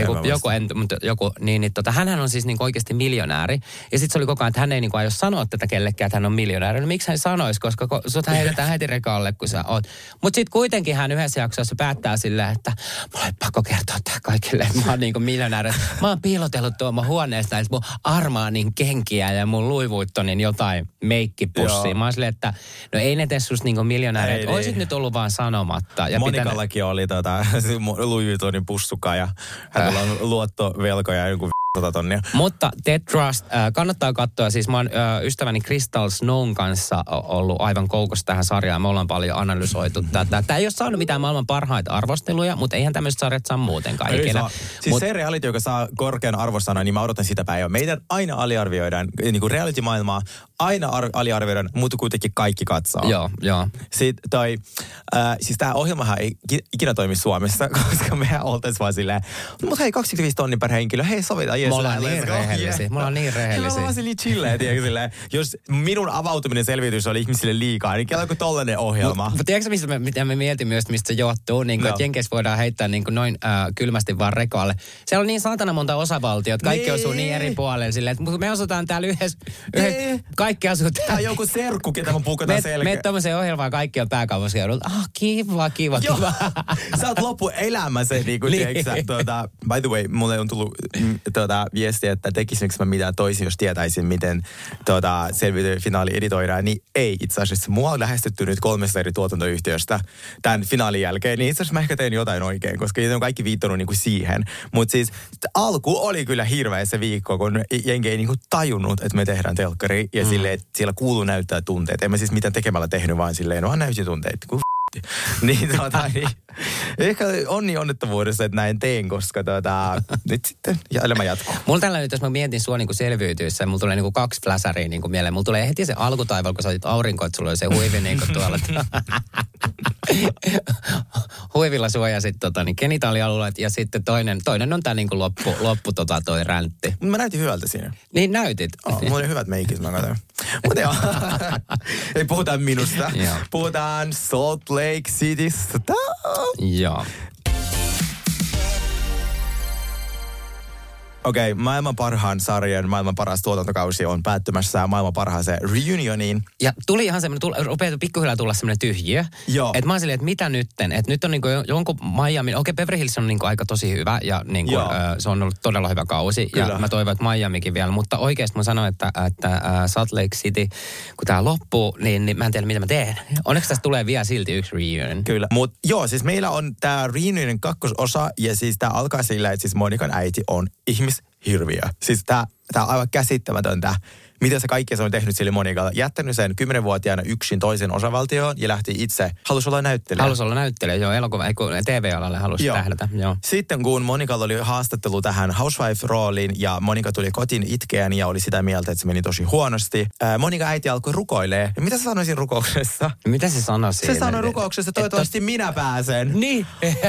hänhän on siis niinku oikeasti miljonääri. Ja sitten se oli koko ajan, että hän ei niinku aio sanoa tätä kellekään, että hän on miljonääri. No miksi hän sanoisi, koska sut heitetään heti rekalle, kun sä oot. Mutta sitten kuitenkin hän yhdessä jaksossa päättää silleen, että mulla ei pakko kertoa tää kaikille, että mä oon niinku miljonääri. Mä oon piilotellut tuon huoneesta, että mun Armaanin kenkiä ja mun Louis Vuittonin jotain meikkipussia. Mä oon silleen, että no ei ne tee susta niinku miljonääri. Oisit nyt ollut vaan sanomatta. Ja Monikallakin oli Louis Vuittonin pussuka ja hänellä on luottovelkoja ja joku 100 tonnia. Mutta Ted Trust, kannattaa katsoa. Siis mä oon ystäväni Crystal Snown kanssa ollut aivan koukossa tähän sarjaan. Me ollaan paljon analysoitu tätä. Tämä ei ole saanut mitään maailman parhaita arvosteluja, mutta eihän tämmöiset sarjat saa muutenkaan ikinä. Siis se reality, joka saa korkean arvosanan, niin mä odotan sitä päivää. Meidän aina aliarvioidaan, niin kuin reality-maailmaa aina aliarvioidaan, mutta kuitenkin kaikki katsoo. Joo. Sitten siis tämä ohjelmahan ei ikinä toimi Suomessa, koska mehän oltaisiin vaan silleen, mutta hei, 25 tonnia per henkilö, hei sovitaan. Me ollaan niin rehellisiä. Me ollaan niin rehellisiä. Mä oon niin chilleä, silleen, jos minun avautuminen selvitys oli ihmisille liikaa, niin kello kuin tollainen ohjelma. Mutta tiedätkö, mitä me mietin myös, mistä se johtuu? Niin että Jenkeissä voidaan heittää niin kuin noin kylmästi vaan rekalle. Siellä on niin saatana monta osavaltiot. Kaikki osuu niin eri puolelle silleen, että me asutaan täällä yhdessä. Kaikki asuu täällä. Tää on joku serkku, ketä mun puukataan selkeä. Meet tommoseen ohjelmaan, kaikki on pääkaupunkiseudulta. Kiva. Sä oot loppuelämässä, niin kuin by the way, mulle on tullut viestiä, että tekisinkö mä mitään toisin, jos tietäisin, miten selviytyfinaali editoidaan, niin ei itse asiassa. Mua on lähestytty nyt 3 eri tuotantoyhtiöstä tämän finaalin jälkeen, niin itse asiassa mä ehkä tein jotain oikein, koska on kaikki viittanut niinku siihen. Mutta siis alku oli kyllä hirveä se viikko, kun jengi ei niinku tajunnut, että me tehdään telkkari ja silleen, että siellä kuuluu näyttää tunteet. En mä siis mitään tekemällä tehnyt, vaan silleen, vaan näytin tunteet. Niin ehkä onnettomuudessa, että näin teen, koska nyt sitten elämä jatkuu. Mulla tällä nyt, jos mä mietin sua niin selviytyissä, mulla tulee niin 2 flasheria niin mieleen. Mulla tulee heti se alkutaival, kun sä otit aurinko, että sulla oli se huivi niin tuolla. Huivilla suojasit genitaalialueet ja sitten toinen on tää niin loppu toi räntti. Mä näytin hyvältä siinä. Niin näytit. Mulla oli hyvät meikit, mä katsoin. Mutta joo, ei puhutaan minusta. Puhutaan Salt Lake Citystä. Joo. Okei, maailman parhaan sarjan, maailman paras tuotantokausi on päättymässä maailman parhaaseen reunioniin. Ja tuli ihan semmoinen, rupeaa pikkuhiljaa tulla semmoinen tyhjiö. Joo. Että mä oon silleen, että mitä nytten? Että nyt on niinku jonkun Miami, Beverly Hills on niinku aika tosi hyvä ja niinku, se on ollut todella hyvä kausi. Kyllä. Ja mä toivon, että Miamikin vielä. Mutta oikeasti mä sanoin, että Salt Lake City, kun tää loppuu, niin mä en tiedä, mitä mä teen. Onneksi tästä tulee vielä silti yksi reunion. Kyllä. Mutta joo, siis meillä on tää reunionin kakkososa ja siis tää alkaa sillä, että siis Monikan äiti on hirviö. Siis tää on aivan käsittämätöntä, mitä se kaikki se on tehnyt sille Monikalle. Jättänyt sen 10-vuotiaana yksin toisen osavaltioon ja lähti itse. Halusi olla näyttelijä. Joo, TV-alalle halusi tähdätä. Joo. Sitten kun Monikalla oli haastattelu tähän housewife-rooliin ja Monika tuli kotiin itkeen ja oli sitä mieltä, että se meni tosi huonosti. Monika äiti alkoi rukoilee. Ja mitä sä sanoisin rukouksessa? Mitä se sanoi siinä? Se sanoi rukouksessa, toivottavasti minä pääsen. Niin.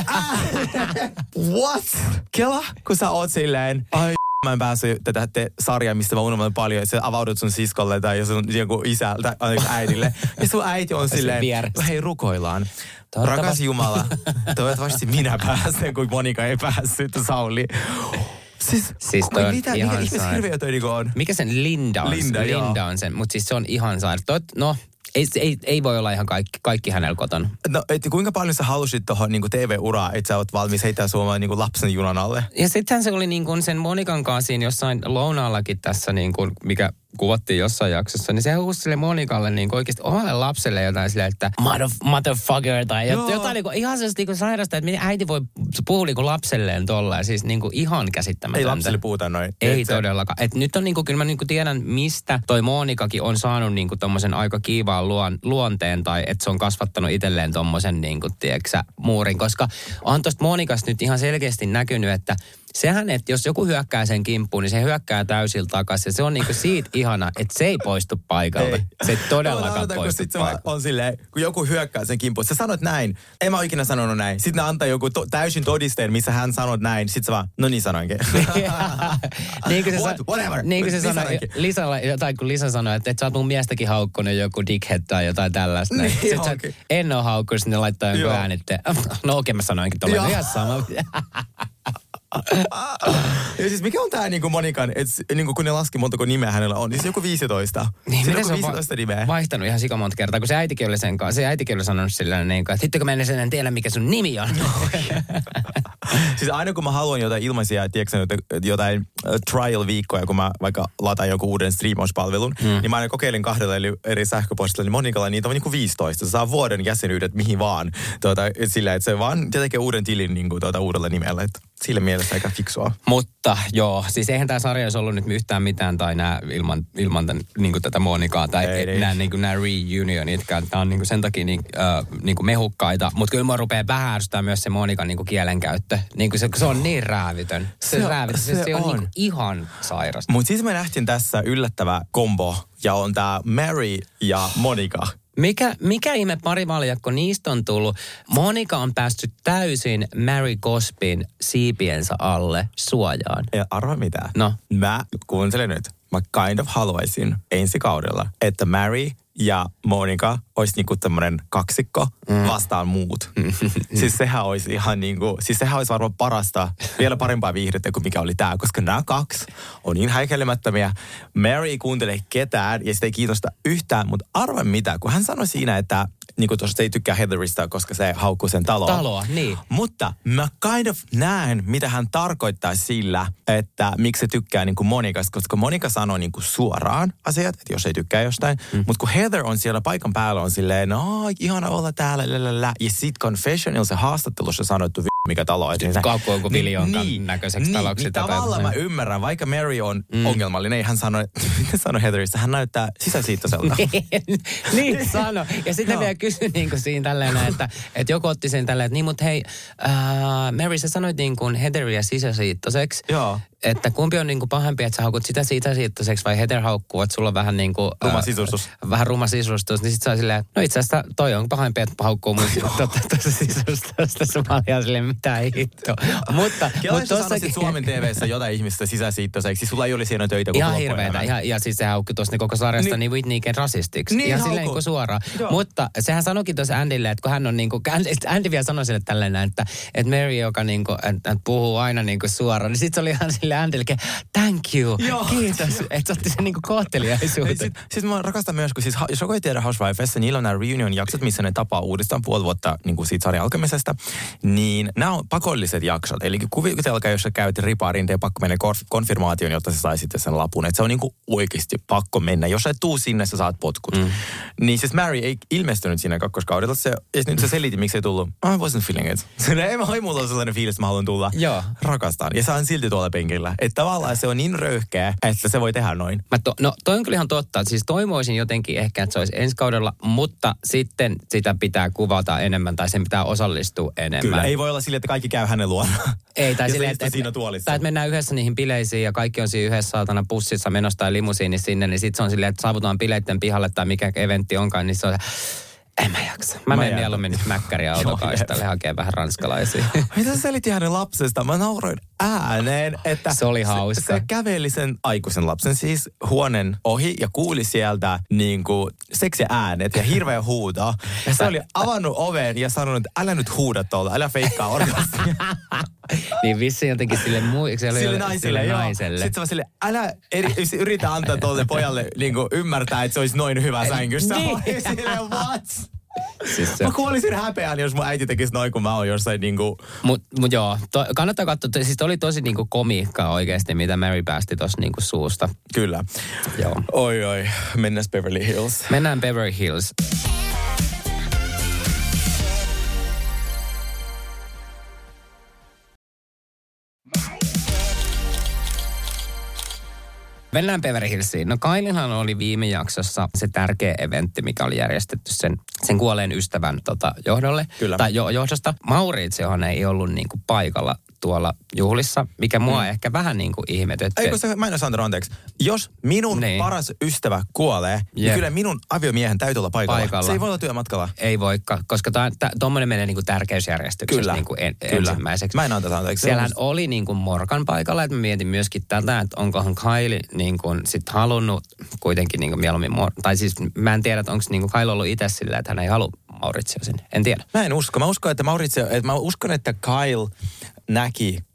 What? Kela, kun sä oot silleen, mä en päässyt tätä sarjaa, mistä mä unohdan paljon, että sä avaudut sun siskolle tai sun joku isä tai äidille. Ja sun äiti on silleen, hei rukoillaan. Rakas Jumala, toivottavasti minä pääsen, kun Monika ei päässyt, Sauli. Siis toi on ihan saira. Mikä sen Linda on? Linda on sen, mutta siis se on ihan saira. Ei voi olla ihan kaikki hänellä kotona. No, että kuinka paljon sä halusit tuohon niin TV-uraa, että sä oot valmis heittää suomaan niin lapsen junan alle? Ja sittenhän se oli niin kuin sen Monikan kanssa siinä jossain lounaallakin tässä, niin kuin, mikä kuvattiin jossain jaksossa, niin se huusi sille Monikalle niin kuin oikeasti omalle lapselle jotain silleen, että motherfucker tai jotain niin kuin, ihan sellaista niin sairasta, että miten äiti voi puhua niin kuin lapselleen tolleen, siis niin kuin ihan käsittämätöntä. Ei lapselle puhuta noin. Ei todellakaan. Et nyt on niin kuin, kyllä mä niin kuin tiedän, mistä toi Monikakin on saanut niin kuin tommosen aika kiivaan luonteen tai että se on kasvattanut itselleen tommosen niin kuin, tiedätkö, muurin, koska on tosta Monikasta nyt ihan selkeästi näkynyt, että sehän, että jos joku hyökkää sen kimppuun, niin se hyökkää täysillä takaisin. Se on niinku siitä ihana, että se ei poistu paikalta. Se ei todellakaan poistu paikalta. On silleen, kun joku hyökkää sen kimppuun. Sä sanot näin. En mä ole ikinä sanonut näin. Sitten ne antaa joku täysin todisteen, missä hän sanot näin. Sitten sä vaan, no niin sanoinkin. Niin kuin se sanoi Lisalle, tai kun Lisa sanoi, että sä oot mun miestäkin haukkunut joku dickhead tai jotain tällaista. En ole haukkunut, sitten ne laittaa jonkun äänitteen. No okei, mä sanoinkin tuolla. Ihan sama. Ja siis mikä on tää niinku Monikan, että niinku kun ne laski montako nimeä hänellä on, niin se joku 15. Niin, se on 15 nimeä. Vaihtanut ihan sikamonta kertaa, kun se äitikin oli sen kanssa. Se äitikin oli sanonut silleen, että hittikö mä en tiedä, mikä sun nimi on. Siis aina kun mä haluan jotain ilmaisia, tiedätkö jotain trial-viikkoja, kun mä vaikka lataan joku uuden striimauspalvelun, niin mä aina kokeilin 2 eri sähköpostilla, niin Monikalla niitä on niinku 15. Se saa vuoden jäsenyydet mihin vaan. Sillä, että se vaan tekee uuden tilin niinku uudella nimellä. Että sillä mielessä aika fiksua. Mutta joo, siis eihän tämä sarja olisi ollut nyt yhtään mitään tai nämä ilman tämän, niinku tätä Monikaa tai nämä reunionitkään. Tämä on niinku sen takia niinku mehukkaita. Mutta kyllä mä rupeaa vähän ärsyttää myös se Monikan niinku kielenkäyttö. Niinku se on niin räävitön. Se on niinku ihan sairas. Mutta siis me nähtiin tässä yllättävä kombo ja on tämä Mary ja Monika. Mikä ihme parivaljakko niistä on tullut? Monika on päässyt täysin Mary Cosbyn siipiensä alle suojaan. Ja arva mitä? No. Mä kuuntelen nyt. Mä kind of haluaisin ensi kaudella, että Mary ja Monika olisi niinku tämmönen kaksikko vastaan muut. Siis sehän olisi ihan niinku, siis sehän olisi varmaan parasta, vielä parempaa viihdettä kuin mikä oli tää, koska nämä 2 on niin häikäilemättömiä. Mary ei kuuntele ketään ja sitä ei kiinnosta yhtään, mutta arva mitä, kun hän sanoi siinä, että niinku tuossa ei tykkää Heatherista, koska se haukkuu sen taloa. Niin. Mutta mä kind of näen, mitä hän tarkoittaa sillä, että miksi se tykkää niinku Monikasta, koska Monika sanoo niinku suoraan asiat, että jos ei tykkää jostain. Mutta kun Heather on siellä paikan päällä, on silleen, ihana olla täällä, ja sit Confessionilla se haastattelussa sanottu mikä talo on. Kaukku onko Viljonkan näköiseksi taloksi. Niin tavallaan mä ymmärrän, vaikka Mary on ongelmallinen, hän sanoi Heatherista, hän näyttää sisäsiittoiselta. Niin sano. Ja sitten vielä kysyin niin kuin siinä tälleen, että joku otti sen tälleen, että niin, mutta hei, Mary, sä sanoit niin kuin Heatheria sisäsiittoiseksi. Joo. Että kumpi on niin kuin pahempi, että sä haukut sitä sisäsiittoiseksi vai Heather haukkuu, että sulla on vähän niin kuin... Ruma sisustus. Vähän ruma sisustus. Niin sit sä on silleen, no itse asiassa toi on pahempi, että haukkuu mun sisustusta. Se mä olin silleen, mitä hittoa. Mutta sanoisit Suomen TV:ssä jotain ihmistä sisäsiittoiseksi, siis sulla ei ole siinä töitä. Ihan hirveetä. Ja siis se haukkui tuossa koko sarjasta niin Whitneyken rasistiksi. Niin, ihan silleen kuin suoraan. Joo. Mutta sehän sanoikin tuossa Andylle, että kun hän on niin kuin... Andy vielä sanoi sille tällainen, että Mary, joka niin kuin, että puhuu aina niin kuin suoraan, niin sit se oli ihan sille Andylle, thank you, kiitos, että otti sen niinku kohteliaisuuteen. Siis mä rakastan myös, kun siis, jos joku ei tiedä Housewifessa, niillä on nämä reunion-jaksot, missä ne tapaa uudestaan puoli vuotta niin kuin siitä sarjan alkamisesta, niin nämä on pakolliset jaksot. Eli kuvitelkaa, jos sä käyt riparin, tee pakko mennä konfirmaation, jotta sä sai sitten sen lapun. Että se on niin kuin oikeasti pakko mennä. Jos sä et tuu sinne, sä saat potkut. Niin siis Mary ei ilmestynyt siinä kakkoskaudella. Ja nyt se selitti, miksi ei tullut. I wasn't feeling it. Ei mulla ole sellainen fiilis, että mä haluan tulla. Joo. Rakastan. Ja sä on silti tuolla penkillä. Että tavallaan se on niin röyhkeä, että se voi tehdä noin. Toi on kyllä ihan totta. Siis toivoisin jotenkin ehkä, että se olisi ensi kaudella, mutta sitten sitä pitää kuvata enemmän tai sen pitää osallistua enemmän. Kyllä, ei voi olla silleen, että kaikki käy hänen luona. Ei, tai silleen, että siinä tuolissa. Tai että mennään yhdessä niihin bileisiin ja kaikki on siinä yhdessä saatana bussissa menossa tai limusiinissa sinne, niin sitten se on silleen, että saavutaan bileitten pihalle tai mikä eventti onkaan, niin se on en mä jaksa. Mä menen mieluummin nyt mäkkäriä autokaistalle hakee vähän ranskalaisia. Mitä sä selitti hänen lapsesta? Mä nauroin ääneen, että se oli hauska. Se käveli sen aikuisen lapsen siis huoneen ohi ja kuuli sieltä niinku seksiä äänet ja hirveä huuto. Ja se oli avannut oven ja sanonut, että älä nyt huuda tuolla, älä feikkaa orgasmia. Niin vissiin jotenkin sille naiselle. Sitten mä silleen, älä yritä antaa tuolle pojalle niinku ymmärtää, että se olisi noin hyvä sängyssä. Niin. Silleen, what? Siis mä kuolisin häpeään, jos mun äiti tekisi noin, kun mä oon jossain niinku... Mut joo, kannattaa katsoa, siis oli tosi niinku komiikkaa oikeasti, mitä Mary päästi tossa niinku suusta. Kyllä. Joo. Oi, mennään Beverly Hills. Mennään Beverly Hills. Mennään Beverly Hillsiin. No Kyliehan oli viime jaksossa se tärkeä eventti, mikä oli järjestetty sen kuolleen ystävän johdolle. Kyllä. Tai johdosta. Mauritsiohan ei ollut niinku paikalla tuolla juhlissa, mikä mua ehkä vähän niinku ihmetytti. Eikö se, mä en ole anteeksi. Jos minun paras ystävä kuolee, niin kyllä minun aviomiehen täytyy olla paikalla. Se ei voi olla työmatkalla. Ei voikaan, koska tuommoinen menee niinku tärkeysjärjestyksessä niinku ensimmäiseksi. Mä en anteeksi. Siellähän oli niinku Morgan paikalla, että mä mietin myöskin tätä, että onkohan Kylie niinku sit halunnut kuitenkin niinku mieluummin, tai siis mä en tiedä, että onko niinku Kylie ollut itse silleen, että hän ei halua Mauritsia sinne. En tiedä. Mä en usko. Mä uskon, että Kyle näki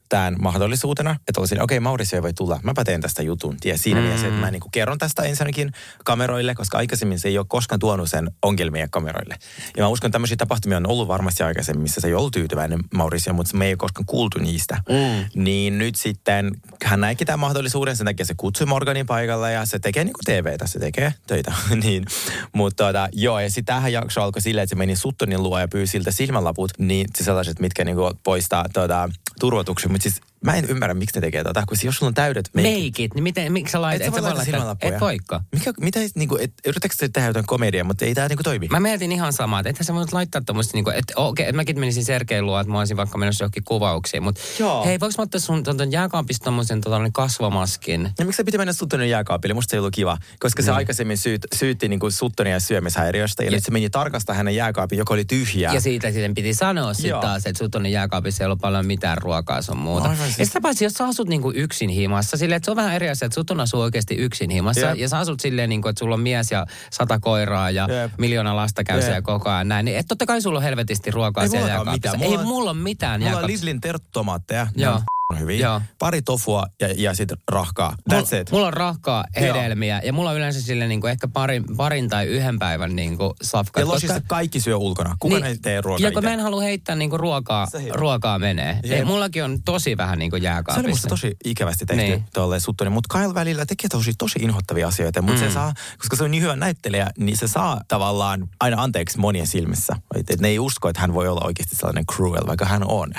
tämän mahdollisuutena, että olisin, okei, Mauricio ei voi tulla, mäpä teen tästä jutun. Ja siinä mielessä, että mä niin kuin kerron tästä ensinnäkin kameroille, koska aikaisemmin se ei ole koskaan tuonut sen ongelmia kameroille. Ja mä uskon, että tämmöisiä tapahtumia on ollut varmasti aikaisemmin, missä se ei ollut tyytyväinen Mauricio, mutta me ei ole koskaan kuultu niistä. Niin nyt sitten hän näikin tämän mahdollisuuden, sen takia se kutsui Morganin paikalle ja se tekee niin kuin TVtä, se tekee töitä. Niin. Mutta joo, ja sitten tähän jakso alkoi silleen, että se meni Suttonin luo ja pyysi siltä silmälaput, niin se sellaiset, mitkä niinku poistaa turvotuksen. Mutta siis mä en ymmärrä, miksi ne tekee kun jos sulla on täydet meikit, niin miksi sä laitat? Et sä voi laittaa silmälappuja. Et voikaan. Mitä niinku, yritätkö sä tehdä jotain komediaa, mutta ei tää niinku toimi? Mä mietin ihan samaa, että ethän sä voit laittaa tommoista niinku, että okei, mäkin menisin Sergein luo, että mä olisin vaikka menossa johonkin kuvauksiin, mutta hei, voiko mä ottaa sun jääkaapista tommosen kasvomaskin? Ja miksi sä piti mennä Suttonin jääkaapille? Musta se ei ollut kiva, koska se aikaisemmin syytti niinku Suttonia syömishäiriöstä ja nyt se meni tarkastaa hänen jääkaapin, joka oli tyhjää. Ja siitä sitten piti sanoa sitten taas, että Suttonin jääkaapissa ei ollut paljon mitään ruokaa sun muuta. Ja sitä paitsi, jos sä asut niinku yksin himassa, silleen, että se on vähän eri asia, että Sutton asuu oikeasti yksin himassa. Ja sä asut silleen, niinku, että sulla on mies ja 100 koiraa ja 1,000,000 lasta käy siellä koko ajan näin. Niin, että totta kai sulla on helvetisti ruokaa siellä jääkaapissa. Ei mulla ole mitään jääkaapissa. Mulla on Lidlin terttomaatteja. Hyvin. Joo. Pari tofua ja sitten rahkaa. That's it. Mulla on rahkaa, hedelmiä ja mulla on yleensä sille niinku ehkä parin tai yhden päivän niinku safkat. Ja losissa kaikki syö ulkona. Kukaan ei tee ruokaa ja kun mä en halua heittää niinku ruokaa menee. Mullakin on tosi vähän niinku jääkaapissa. Se oli musta tosi ikävästi tehty tolleen Suttonen. Mutta Kyle välillä tekee tosi inhottavia asioita. Mutta se saa, koska se on niin hyvä näyttelijä, niin se saa tavallaan aina anteeksi monien silmissä. Et ne ei usko, että hän voi olla oikeasti sellainen cruel, vaikka hän on.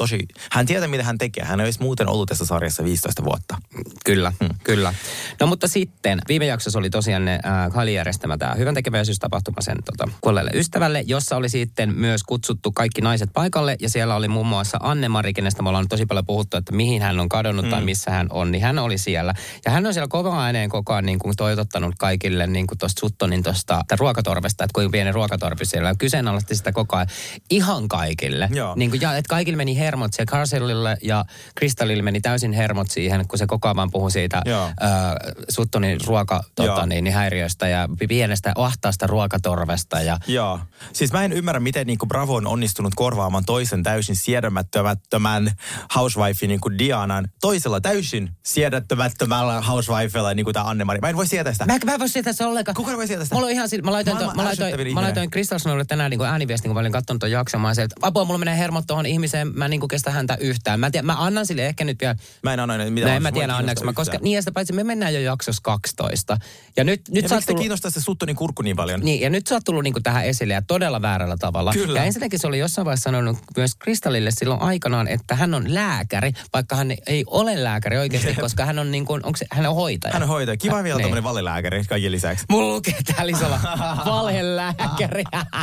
Hän tietää, mitä hän tekee. Hän olisi muuten ollut tässä sarjassa 15 vuotta. Kyllä. No mutta sitten, viime jaksossa oli tosiaan Kylie järjestämä tämä hyvän tekeväisyystapahtuma sen kuolleelle ystävälle, jossa oli sitten myös kutsuttu kaikki naiset paikalle, ja siellä oli muun muassa Anne-Mari, kenestä me ollaan tosi paljon puhuttu, että mihin hän on kadonnut tai missä hän on, niin hän oli siellä. Ja hän on siellä kova ääneen koko ajan niin kuin toivottanut kaikille niin kuin tuosta Suttonin ruokatorvesta, että kuinka pieni ruokatorvi siellä on. Kyseenalaisti sitä koko ajan ihan kaikille. Niin kuin, että kaikille meni hermot siellä Carcelille ja Kristallille meni täysin hermot siihen, kun se koko ajan puhui siitä Suttonin niin häiriöstä ja pienestä ahtaasta ruokatorvesta. Joo. Siis mä en ymmärrä, miten niinku Bravo on onnistunut korvaamaan toisen täysin sietämättömän housewifein niinku Dianan toisella täysin sietämättömällä housewifella niinku tää Anne-Mari. Mä en voi sietää sitä. Mä en voi sietää sitä ollenkaan. Kuka voi sietää sitä? Mulla on ihan mä laitoin Kristallsonille tänään niinku ääniviestin, kun mä olin katsonut ton jakson. Mä sanoin, että apua, mulla menee hermot tohon ihmiseen. Mä niinku kestä häntä yhtään. Mä annan sille ehkä nyt vielä. Mä en anna mitä. En mä tiedä anneeksi. Koska niin ja sitä paitsi me mennään jo jaksossa 12. Ja nyt sä oot tullut... kiinnostaa se Suttonin kurkku niin paljon? Niin, ja nyt sä oot tullut niinku tähän esille ja todella väärällä tavalla. Kyllä. Ja ensinnäkin se oli jossain vaiheessa sanonut myös Kristallille silloin aikanaan, että hän on lääkäri, vaikka hän ei ole lääkäri oikeasti, koska hän on niinku, hän on hoitaja. Hän on hoitaja. Kiva vielä tommonen valelääkäri kaiken lisäksi. Mulla lukee täällä isolla valelääkäri.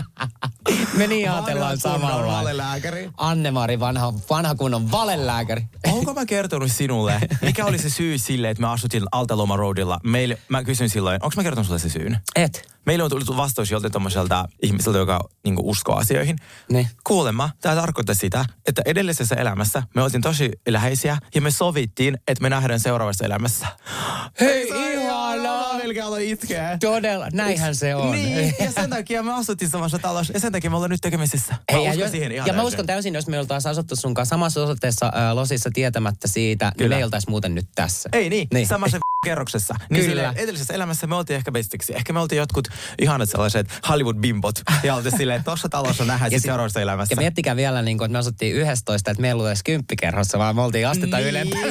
Me niin ajatellaan samalla. Valelääkäri. Anne-Mari, vanha kunnon valelääkäri. Onko mä kertonut sinulle, mikä oli se syy sille, että me asuttiin Altaloma Roadilla? Mä kysyin silloin, onko mä kertonut sulle se syyn? Et. Meillä on tullut vastaus joltain tommoiselta ihmiseltä, joka niinku uskoo asioihin. Ne. Kuulemma, tämä tarkoittaa sitä, että edellisessä elämässä me oltiin tosi läheisiä ja me sovittiin, että me nähdään seuraavassa elämässä. Hei, ihanaa! Melkein aloin itkeä. Todella, näinhän se on. Niin, ja sen takia me asuttiin samassa talossa ja sen takia me ollaan nyt tekemisissä. Mä uskon täysin, jos me oltaisiin asuttu sun kanssa samassa osoitteessa Losissa tietämättä siitä, niin me ei oltaisi muuten nyt tässä. Ei niin. Samassa kerroksessa. Niin kyllä. Edellisessä elämässä me oltiin ehkä bestiksi. Ehkä me oltiin jotkut ihanat sellaiset Hollywood-bimbot. Ja oltiin silleen, että tossa talossa nähdään siis seuraavassa elämässä. Ja miettikää vielä, niin kun, että me asuttiin 11, että meillä oli edes 10-kerhossa, vaan me oltiin astetta ylempänä.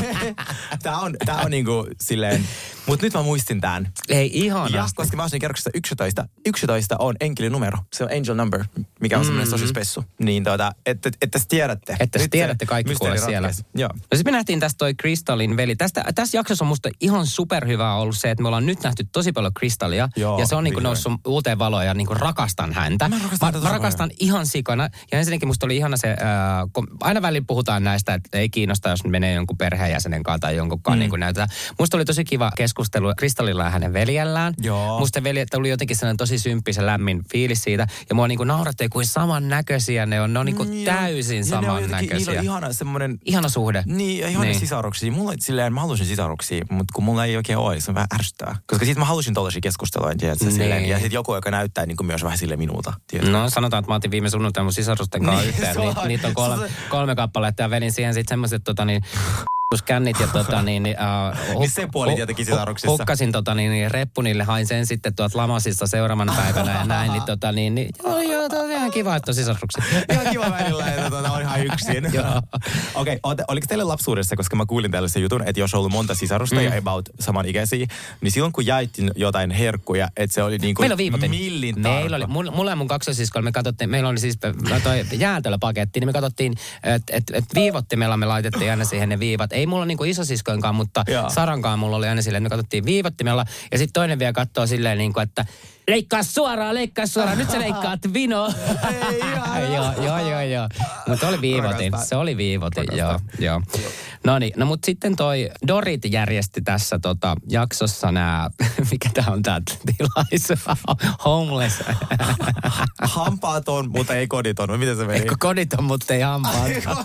Tää on niinku silleen... Mutta nyt mä muistin tämän. Ei ihanasti. Ja koska mä asuin kerroksessa 11. 11 on enkelinumero. Se on angel number, mikä on semmoinen tosi spessu. Niin että sä tiedätte. Että sä tiedätte kaikki kuule siellä. Joo. No sitten me nähtiin tästä toi Kristallin veli. Tässä jaksossa on musta ihan superhyvää ollut se, että me ollaan nyt nähty tosi paljon Kristallia. Joo, ja se on niinku noussut uuteen valoon ja niinku rakastan häntä. Mä rakastan ihan sikana. Ja ensinnäkin musta oli ihana se, kun aina välillä puhutaan näistä, että ei kiinnosta, jos menee jonkun perheenjäsenen kanssa tai jonkunkaan niinku näytetään. Musta oli tosi kiva keskustelu Kristallilla ja hänen veljellään. Joo. Musta veljet tuli jotenkin sellainen tosi symppisen lämmin fiilis siitä. Ja mua niinku nauratti, kuin samannäköisiä ne on. Ne on niinku täysin samannäköisiä. Niillä on ihana semmoinen... Ihana suhde. Niin, ja ihana sisaruksia. Mulla silleen, mä halusin sisaruksia, mutta kun mulla ei oikein ole, se on vähän ärsyttävää. Koska sitten mä halusin tollaisia keskustelua, silleen, ja sitten joku, joka näyttää niin kuin myös vähän sille minulta. Tiedätkö? No sanotaan, että mä otin viime sunnuntaina mun sisarusten kanssa yhteen. Niitä on 3 kappaletta ja vedin siihen sitten semmoiset kännit ja niin se puoli tietenkin sisaruksissa. Hukkasin reppunille, hain sen sitten Lamasissa seuraavana päivänä ja näin, joo, on ihan kiva, että on sisaruksia. Ihan kiva välillä, että on ihan yksin. Okei, oliko teille lapsuudessa, koska mä kuulin tällaisen jutun, että jos on ollut monta sisarusta ja about samanikäisiä, niin silloin kun jaettiin jotain herkkuja, että se oli niinku millin tarkka. Meillä oli, mulla ja mun kaksosiskolla me katsottiin, meillä oli siis toi jäätelöpaketti, niin me katsottiin, että viivottimella me laitettiin aina siihen ne viivat. Ei mulla niinku isosiskoinkaan, mutta Sarankaan mulla oli aina silleen, että me katsottiin viivottimella. Ja sitten toinen vielä katsoo silleen, niinku, että leikkaa suoraan. Nyt sä leikkaat vino. Joo. Mutta se oli viivotin, joo. No mutta sitten toi Dorit järjesti tässä jaksossa nää, mikä tää on tää tilaisuus? Homeless. Hampaaton, mutta ei koditon. Miten se meni? Eikö koditon, mutta ei hampaaton.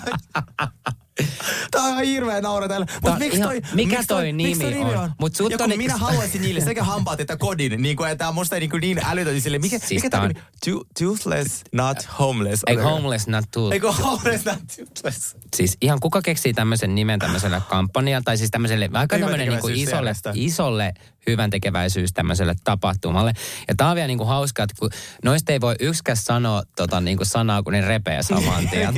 Tää on ihan hirveä nauratella. Mikä toi nimi on? Ja kun minä haluaisin niille sekä hampaat että kodin, niin kuin että musta ei niin älytön sille. Mikä tämä on? Toothless, not homeless. Eikö homeless, not toothless? Eikö homeless, not toothless? Siis ihan kuka keksii tämmöisen nimen tämmöiselle kampanjalle, tai siis tämmöiselle, aika tämmöinen niin kuin isolle hyvän tekeväisyys tämmöiselle tapahtumalle. Ja tää on vielä niin kuin hauskaa, että kun noista ei voi yksikään sanoa niin kuin sanaa, kun ne repee saman tien.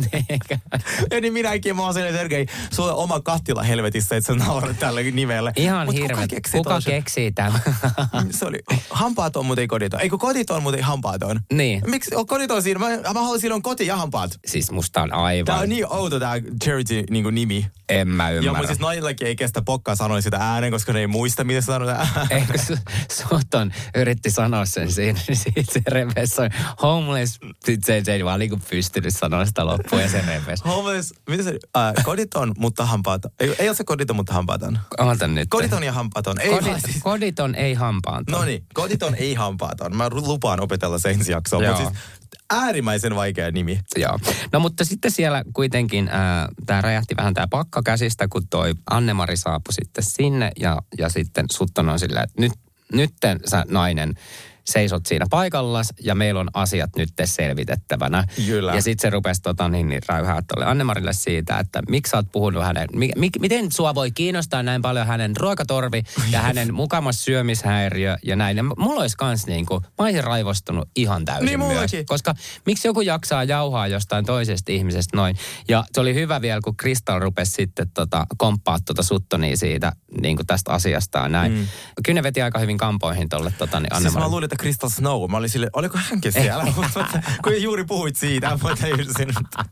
Ja niin minäkin, mä oon silleen, Sergei, sulle oma kattila helvetissä, että sä naurat tällä nimellä. Ihan hirveä. Kuka keksii tämän? Se oli hampaaton, mutta ei koditon. Eikö koditon, mutta ei hampaaton? Niin. Miksi on koditon siinä? Mä haluan silloin koti ja hampaat. Siis musta on aivan. Tää on niin outo tää charity nimi. En mä ymmärrä. Joo, mutta siis noillakin ei kestä pokkaa sanoa sitä ääneen, koska ne ei muista, miten sanotaan. Eikö Sutton yritti sanoa sen siinä, siitä se repesi. Homeless, sit se ei vaan niinku pystynyt sanoa sitä loppuun ja se repesi. Homeless, mitä se, koditon, mutta hampaaton. Ei ole se koditon, mutta hampaaton. Ootan nyt. Koditon ja hampaaton. Koditon ei hampaaton. No niin, koditon ei hampaaton. Mä lupaan opetella se ensi jaksoa, mutta siis äärimmäisen vaikea nimi. Joo. No mutta sitten siellä kuitenkin tämä räjähti vähän tämä pakka käsistä, kun toi Anne-Mari saapui sitten sinne ja sitten Sutton on silleen, että nytten sä nainen seisot siinä paikallas ja meillä on asiat nyt selvitettävänä. Kyllä. Ja sitten se rupesi räyhää tuolle Anne-Marille siitä, että miksi sä oot puhunut hänen, miten sua voi kiinnostaa näin paljon hänen ruokatorvi ja hänen mukamas syömishäiriö ja näin. Ja mulla olisi kans mä olisin raivostunut ihan täysin niin myös. Koska miksi joku jaksaa jauhaa jostain toisesta ihmisestä noin. Ja se oli hyvä vielä, kun Crystal rupesi sitten komppaa Suttonia siitä tästä asiasta ja näin. Kyllä ne veti aika hyvin kampoihin tolle Anne-Marille. Siis mä luulin, että Crystal Snow. Mä olin silleen, oliko hänkin siellä? Kun juuri puhuit siitä, mä tajusin.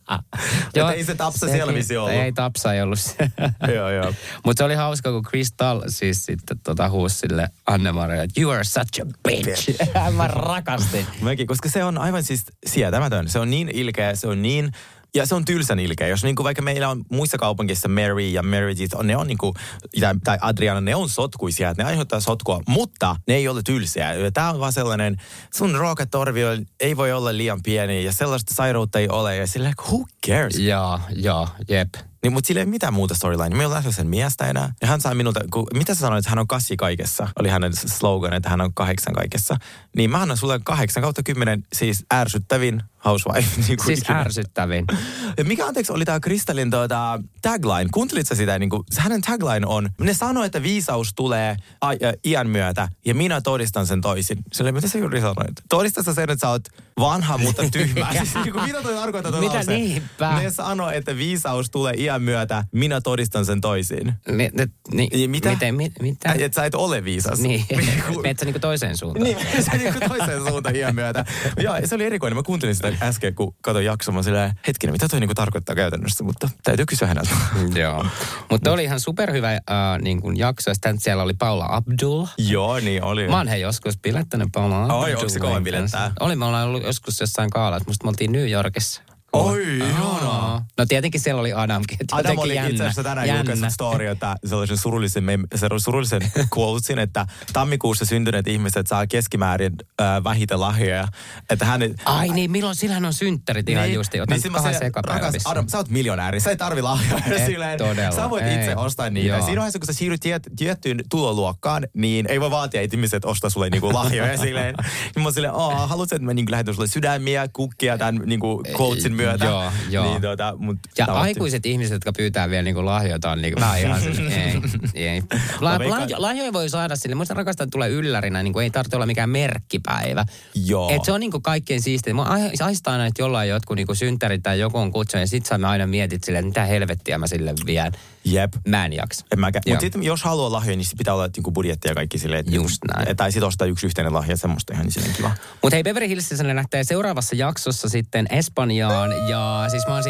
Että ei se Tapsa siellä vissi ollut. Ei Tapsa ei ollut siellä. Joo. Mutta se oli hauska, kun Crystal siis sitten huusi sille Anne-Marille, että you are such a bitch. Mä rakastin. Mäkin, koska se on aivan siis sietämätön. Se on niin ilkeä, se on niin... Ja se on tylsän ilkeä. Jos niinku vaikka meillä on muissa kaupungeissa Mary ja Meredith, ne on niinku, tai Adriana, ne on sotkuisia, ne aiheuttaa sotkua, mutta ne ei ole tylsiä. Tämä on vaan sellainen, sun ruokatorvi ei voi olla liian pieni ja sellaista sairautta ei ole. Ja silleen, who cares? Joo, jep. Niin, mutta sillä ei mitään muuta storyline. Me ei ole sen miestä enää. Ja hän sai minulta, mitä sä sanoit, että hän on 8 kaikessa? Oli hänen slogan, että hän on 8 kaikessa. Niin mä annan sulle 8/10, siis ärsyttävin housewife. Niin siis ärsyttävin. Ja mikä anteeksi oli tää Crystalin tagline? Kuuntelit sä sitä? Niin kuin, hänen tagline on, ne sanoo, että viisaus tulee iän myötä ja minä todistan sen toisin. Sille, mitä sä juuri sanoit? Todistat sä sen, että sä oot vanha, mutta tyhmä. Siis, niin kuin, mitä toi tarkoittaa tuon mitä niinpä? Ne sanoo, että viisaus tulee iän myötä, minä todistan sen toisin. Mitä? Että sä et ole viisas. Niin, meet sä niinku toiseen suuntaan. Niin, se niinku toiseen suuntaan iän myötä. Joo, se oli erikoinen. Mä kuuntelin sitä äsken, kun katsoin jaksoa. Mä silleen, hetkinen, mitä toi niinku tarkoittaa käytännössä, mutta täytyy kysyä häneltä. Joo, mutta oli ihan superhyvä niin jakso. Sitten siellä oli Paula Abdul. Joo, niin oli. Mä oon joskus bilettänyt Paula Abdul. Oi, onko se kovin bilettää? Me ollaan ollut joskus jossain kaalassa. Musta me oltiin New Yorkissa. Oi, ihanaa. No tietenkin siellä oli Adamkin. Adam oli itse asiassa tänään julkaissut story, että sellaisen surullisen quotesin, että tammikuussa syntyneet ihmiset saa keskimäärin vähiten lahjoja. Että ai niin, milloin sillähän on synttärit ihan niin, justi. Otan niin 2 sekapäivässä. Adam, sä oot miljonääri, sä ei tarvi lahjoja. Todella. Sä voit itse ostaa niitä. Joo. Siinä vaiheessa, kun sä siirryt tiettyyn tuloluokkaan, niin ei voi vaatia, että ihmiset ostaa sulle niinku lahjoja silleen. Niin mä oon silleen, haluatko, että mä niinku lähetän sulle sydämiä, kukkia tämän niinku quotesin myötä. Joo. Niin, ja aikuiset ihmiset, jotka pyytää vielä niinku lahjoita, on niinku vähän ihan ei. Lahjoja voi saada sille. Muista rakastaa, että tulee yllärinä, niinku ei tarvitse olla mikään merkkipäivä. Joo. Et se on niinku kaikkein siistiä. Mä aistaa aina, että jollain jotkut niinku synttärit tai joku on kutsunut, ja sit sä aina mietit silleen, että mitä helvettiä mä sille vien. Jep. Mä en jaksa. Mutta sitten jos haluaa lahjoja, niin pitää olla niinku budjettia ja kaikki silleen. Just näin. Tai sit ostaa yksi yhteinen lahja, semmoista ihan niin kiva. Mutta hei, Beverly Hillsissä ne lähtee seuraavassa jaksossa sitten Espanjaan ja siis mä oon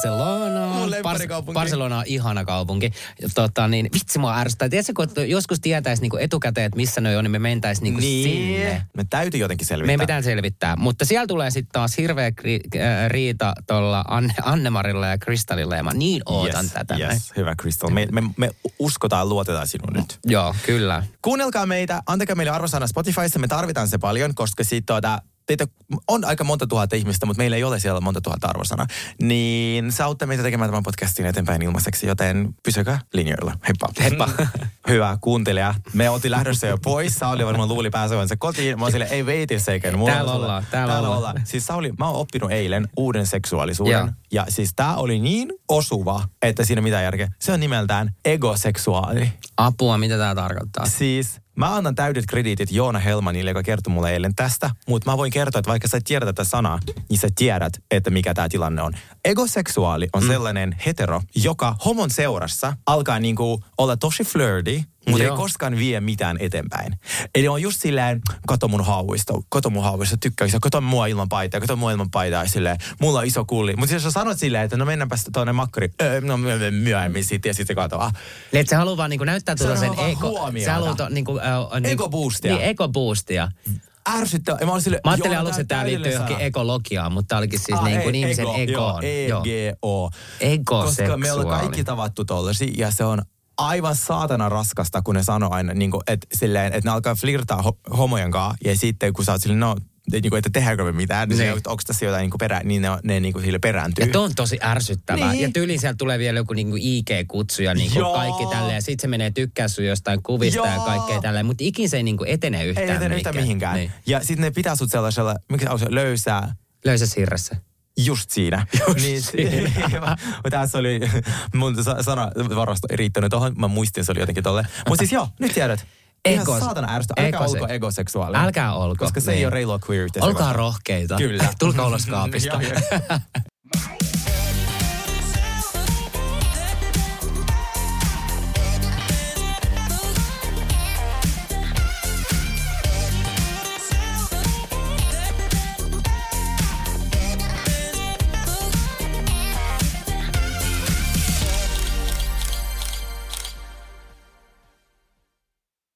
Barcelona on ihana kaupunki. Niin vitsi mua ärsyttää. Tiedätkö, kun joskus tietäisi niinku etukäteen, että missä ne on, niin me mentäisiin niinku sinne. Me täytyy jotenkin selvittää. Meidän pitää selvittää. Mutta siellä tulee sitten taas hirveä riita tuolla Annemarilla ja Kristallilla ja mä niin ootan tätä. Yes, hyvä Crystal. Me uskotaan, luotetaan sinun nyt. Joo, kyllä. Kuunnelkaa meitä, antakaa meille arvosana Spotifyssa, me tarvitaan se paljon, koska siitä teitä on aika monta tuhatta ihmistä, mutta meillä ei ole siellä monta tuhatta arvosana. Niin se auttaa meitä tekemään tämän podcastin eteenpäin ilmaiseksi, joten pysykää linjoilla. Heippa. Hyvä kuuntelija. Me oltiin lähdössä jo pois. Sauli varmaan luuli pääsevänsä kotiin. Mä oon silleen, ei wait a second. Täällä ollaan. Siis Sauli, mä oon oppinut eilen uuden seksuaalisuuden. Joo. Ja siis tää oli niin osuva, että siinä mitään järkeä. Se on nimeltään egoseksuaali. Apua, mitä tää tarkoittaa? Siis mä annan täydet krediitit Joona Helmanille, joka kertoi mulle eilen tästä, mutta mä voin kertoa, että vaikka sä et tiedä tätä sanaa, niin sä tiedät, että mikä tää tilanne on. Egoseksuaali on sellainen hetero, joka homon seurassa alkaa niinku olla tosi flirty, mutta ei koskaan vie mitään eteenpäin. Eli on just silleen, kato mun hauista, tykkäykö, kato mua ilman paitaa, silleen, mulla on iso kulli. Mutta jos sä sanot silleen, että no mennäänpäs tuonne makkariin, no myöhemmin sitten ja sitten katoaa. Että sä haluat vaan niinku näyttää tuota sen sä haluat niinku ego-boostia. Niin, ego-boostia. Ärsyttää. Mä ajattelin alussa, että tää liittyy johonkin ekologiaan, mutta tää olikin siis niin kuin ihmisen egoon. EGO. Egoseksuaali. Koska me ollaan kaikki tavattu tollasi ja se on aivan saatana raskasta, kun ne sanoo aina, niin kuin, että ne alkaa flirtaa homojen kanssa ja sitten kun sä oot silleen, no, niin että tehdäänkö me mitään, niin onko tässä jotain niin ne niin sille perääntyy. Ja tuo on tosi ärsyttävää. Niin. Ja tyyliin sieltä tulee vielä joku niin IG-kutsu ja niin kaikki tälleen. Ja sit se menee tykkää sun jostain kuvista ja kaikkea tälleen. Mutta ikin se ei niin etene yhtään. Ei etene yhtään mihinkään. Niin. Ja sitten ne pitää sut sellaisella, mikä on se löysässä hirressä. Just siinä. Tässä oli mun sanavarasto riittänyt tuohon. Mä muistin, se oli jotenkin tolle. Mutta siis joo, nyt tiedät. Ihan saatana ärsytä. Älkää olko egoseksuaali. Älkää olko. Koska se ei ole reilua queer. Olkaa rohkeita. Kyllä. Tulkaa ulos kaapista.